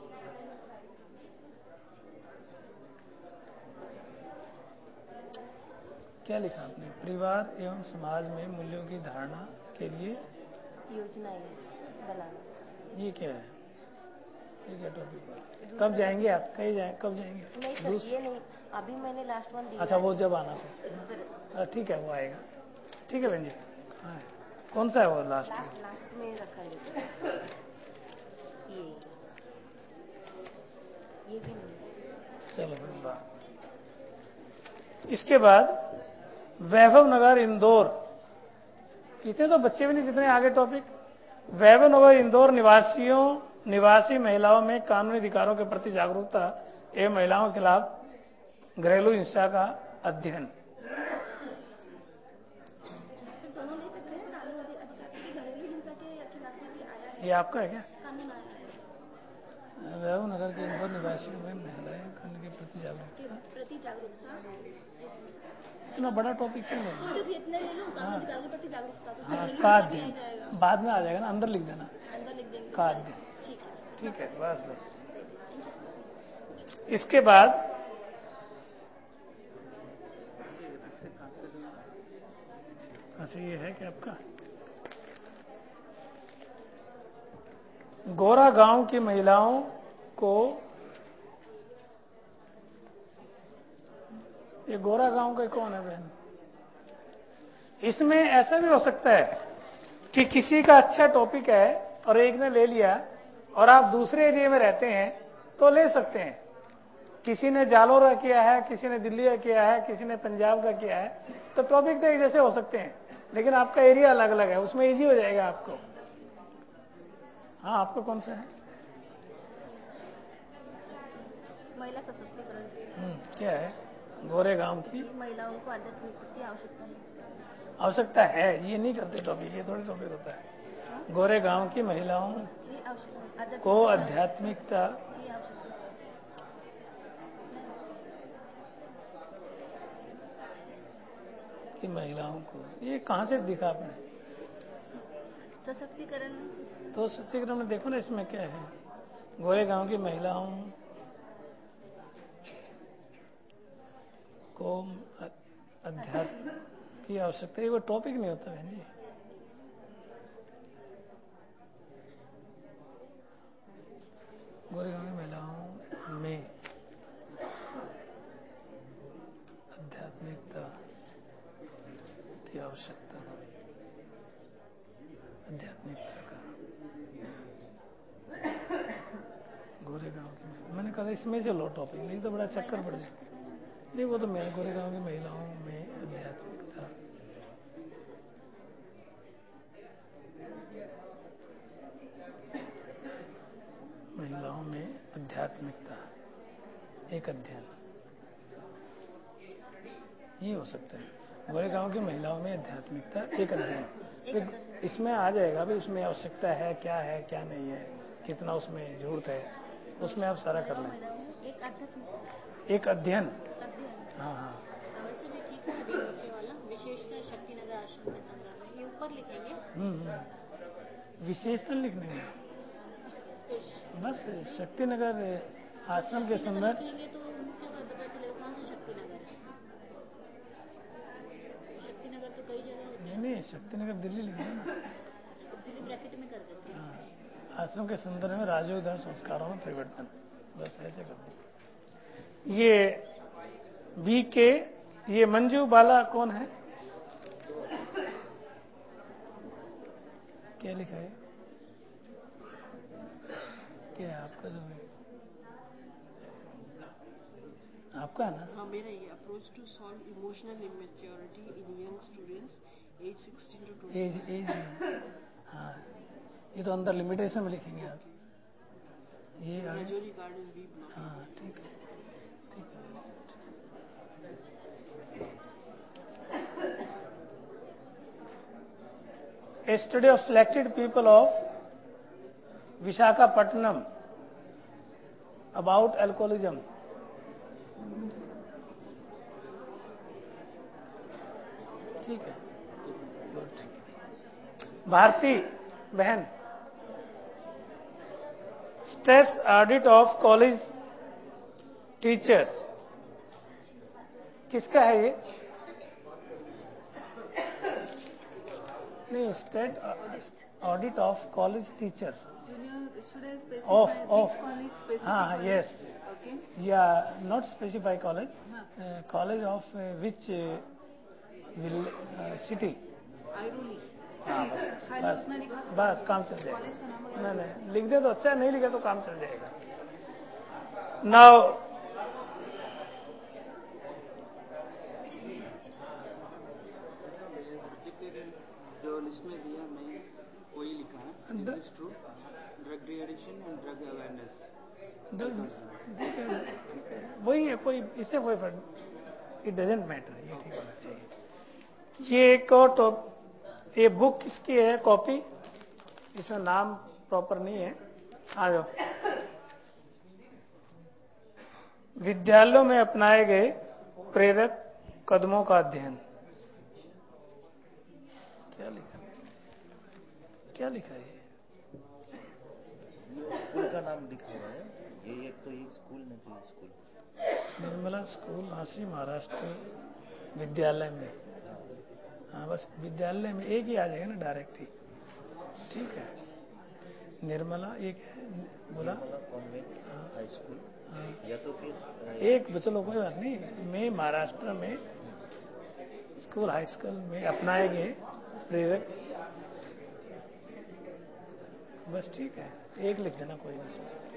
क्या लिखा आपने? परिवार एवं समाज में मूल्यों की धारणा के लिए योजनाएं बनाना। ये क्या है? ये क्या टॉपिक है? कब जाएंगे आप? कहीं जाए कब जाएंगे? नहीं सर, ये नहीं, अभी मैंने लास्ट वन दिया। अच्छा, वो जब आना फिर ठीक है, वो आएगा। ठीक है बहन जी। हाँ, कौन सा है वो? लास्ट लास्ट लास्ट में रखा लेते ये ये भी नहीं। चलो फिर बात। इसके बाद वैभव नगर इंदौर, इतने तो बच्चे भी नहीं जितने आगे टॉपिक। वैभव नगर इंदौर निवासियों निवासी महिलाओं में कानूनी अधिकारों के प्रति जागरूकता एवं महिलाओं के खिलाफ घरेलू हिंसा का अध्ययन। दोनों ले सकते हैं, कानूनी अधिकार के घरेलू हिंसा के खिलाफ भी आया है। ये आपका है क्या? कानून आया है। वैभव नगर के इंदौर निवासियों में महिलाएं कानून के प्रति जागरूकता प्रति जागरूकता। इतना बड़ा टॉपिक क्यों है? तो सिर्फ इतने ले लो, कानूनी अधिकारों के प्रति जागरूकता, तो हाँ, घरेलू का हिंसा भी आ अध्ययन जाएगा। बाद में आ जाएगा ना, अंदर लिख देना। अंदर लिख देंगे का अध्ययन। ठीक है, ठीक है, बस बस। इसके बाद अच्छा, ये है कि आपका गोरा गांव की महिलाओं को, ये गोरा गांव का कौन है बहन? इसमें ऐसा भी हो सकता है कि किसी का अच्छा टॉपिक है और एक ने ले लिया और आप दूसरे एरिया में रहते हैं तो ले सकते हैं। किसी ने जालोर का किया है, किसी ने दिल्ली का किया है, किसी ने पंजाब का किया है, तो टॉपिक तो एक जैसे हो सकते हैं, लेकिन आपका एरिया अलग अलग है, उसमें इजी हो जाएगा आपको। हाँ, आपका कौन सा है? महिला सशक्तिकरण। हम्म, क्या है? गोरेगांव की महिलाओं को आध्यात्मिक की आवश्यकता है। आवश्यकता है, ये नहीं करते टॉपिक, ये थोड़ी टॉपिक होता है। गोरेगांव की महिलाओं को आध्यात्मिकता की महिलाओं को, ये कहाँ से दिखा आपने? सशक्तिकरण। तो सशक्तिकरण में देखो ना, इसमें क्या है? गोरेगांव की महिलाओं को अध्यात्म की आवश्यकता, ये वो टॉपिक नहीं होता बहन जी। गोरेगांव की महिलाओं में आध्यात्मिकता की आवश्यकता, आध्यात्मिकता का गोरेगांव की, मैंने कहा इसमें से लो टॉपिक, नहीं तो बड़ा चक्कर पड़ जाए। नहीं, वो तो मैं गोरेगांव की महिलाओं में आध्यात्मिकता, महिलाओं में आध्यात्मिकता एक अध्ययन, ये हो सकता है। गोरेगांव की महिलाओं में आध्यात्मिकता एक अध्ययन, इसमें आ जाएगा भी उसमें आवश्यकता है, क्या है क्या नहीं है, कितना उसमें जरूरत है, उसमें आप सारा कर लें। एक अध्ययन। हाँ हाँ, वैसे भी ठीक है। अभी नीचे वाला विशेषता शक्तिनगर आश्रम के संदर्भ में, ये ऊपर लिखेंगे। हम्म, विशेषता लिखने में बस शक्तिनगर आश्रम के संदर्भ लिखेंगे तो मुख्य बात पता चलेगा कौन सा शक्तिनगर है। शक्तिनगर तो कई जगह होते हैं। नहीं नहीं, शक्तिनगर दिल्ली लिखेंगे ना, दिल्ली ब्रैकेट में कर देते हैं। आश्रम के संदर्भ में राजयोगदान संस्कारों में परिवर्तन, बस ऐसे कर दो। ये बी के, ये मंजू बाला कौन है? क्या लिखा है? क्या है आपका जो है? आपका है ना? हाँ, मेरा ये approach to solve emotional immaturity in young students age sixteen to twenty. Age age हाँ, ये तो अंदर लिमिटेशन में लिखेंगे आप। ये रजौरी गार्डन बी ब्लॉक। हाँ, ठीक है ठीक है। A study of selected people of Visakhapatnam about alcoholism. ठीक है, गुड। भारती बहन, stress audit of college teachers, किसका है ये? नहीं, state audit of college teachers of of हाँ, यस, या not specify college, college of which will city. हाँ, बस बस बस काम चल जाएगा। नहीं नहीं, लिख दे तो अच्छा, नहीं लिखा तो काम चल जाएगा। नाउ जो लिस्ट में दिया मैं वही लिखा है, it is true, drug de addiction and drug awareness, वही है, कोई इससे कोई फर्क, इट डजेंट मैटर, ये ठीक होना चाहिए। ये एक और, ये बुक किसकी है? कॉपी, इसमें नाम प्रॉपर नहीं है, आ जाओ। विद्यालयों में अपनाए गए प्रेरक कदमों का अध्ययन, क्या लिखा क्या लिखा है? स्कूल का नाम लिखा हुआ है, ये एक तो ये स्कूल नहीं तो ये स्कूल, निर्मला स्कूल हांसी महाराष्ट्र विद्यालय में। हाँ, बस विद्यालय में एक ही आ जाएगा ना डायरेक्ट ही, ठीक है। निर्मला एक है, बोला कॉन्वेंट हाई स्कूल, या तो फिर एक, चलो कोई बात नहीं, मैं महाराष्ट्र में स्कूल हाई स्कूल में अपनाए गए प्रेरक, बस ठीक है, एक लिख देना, कोई नहीं।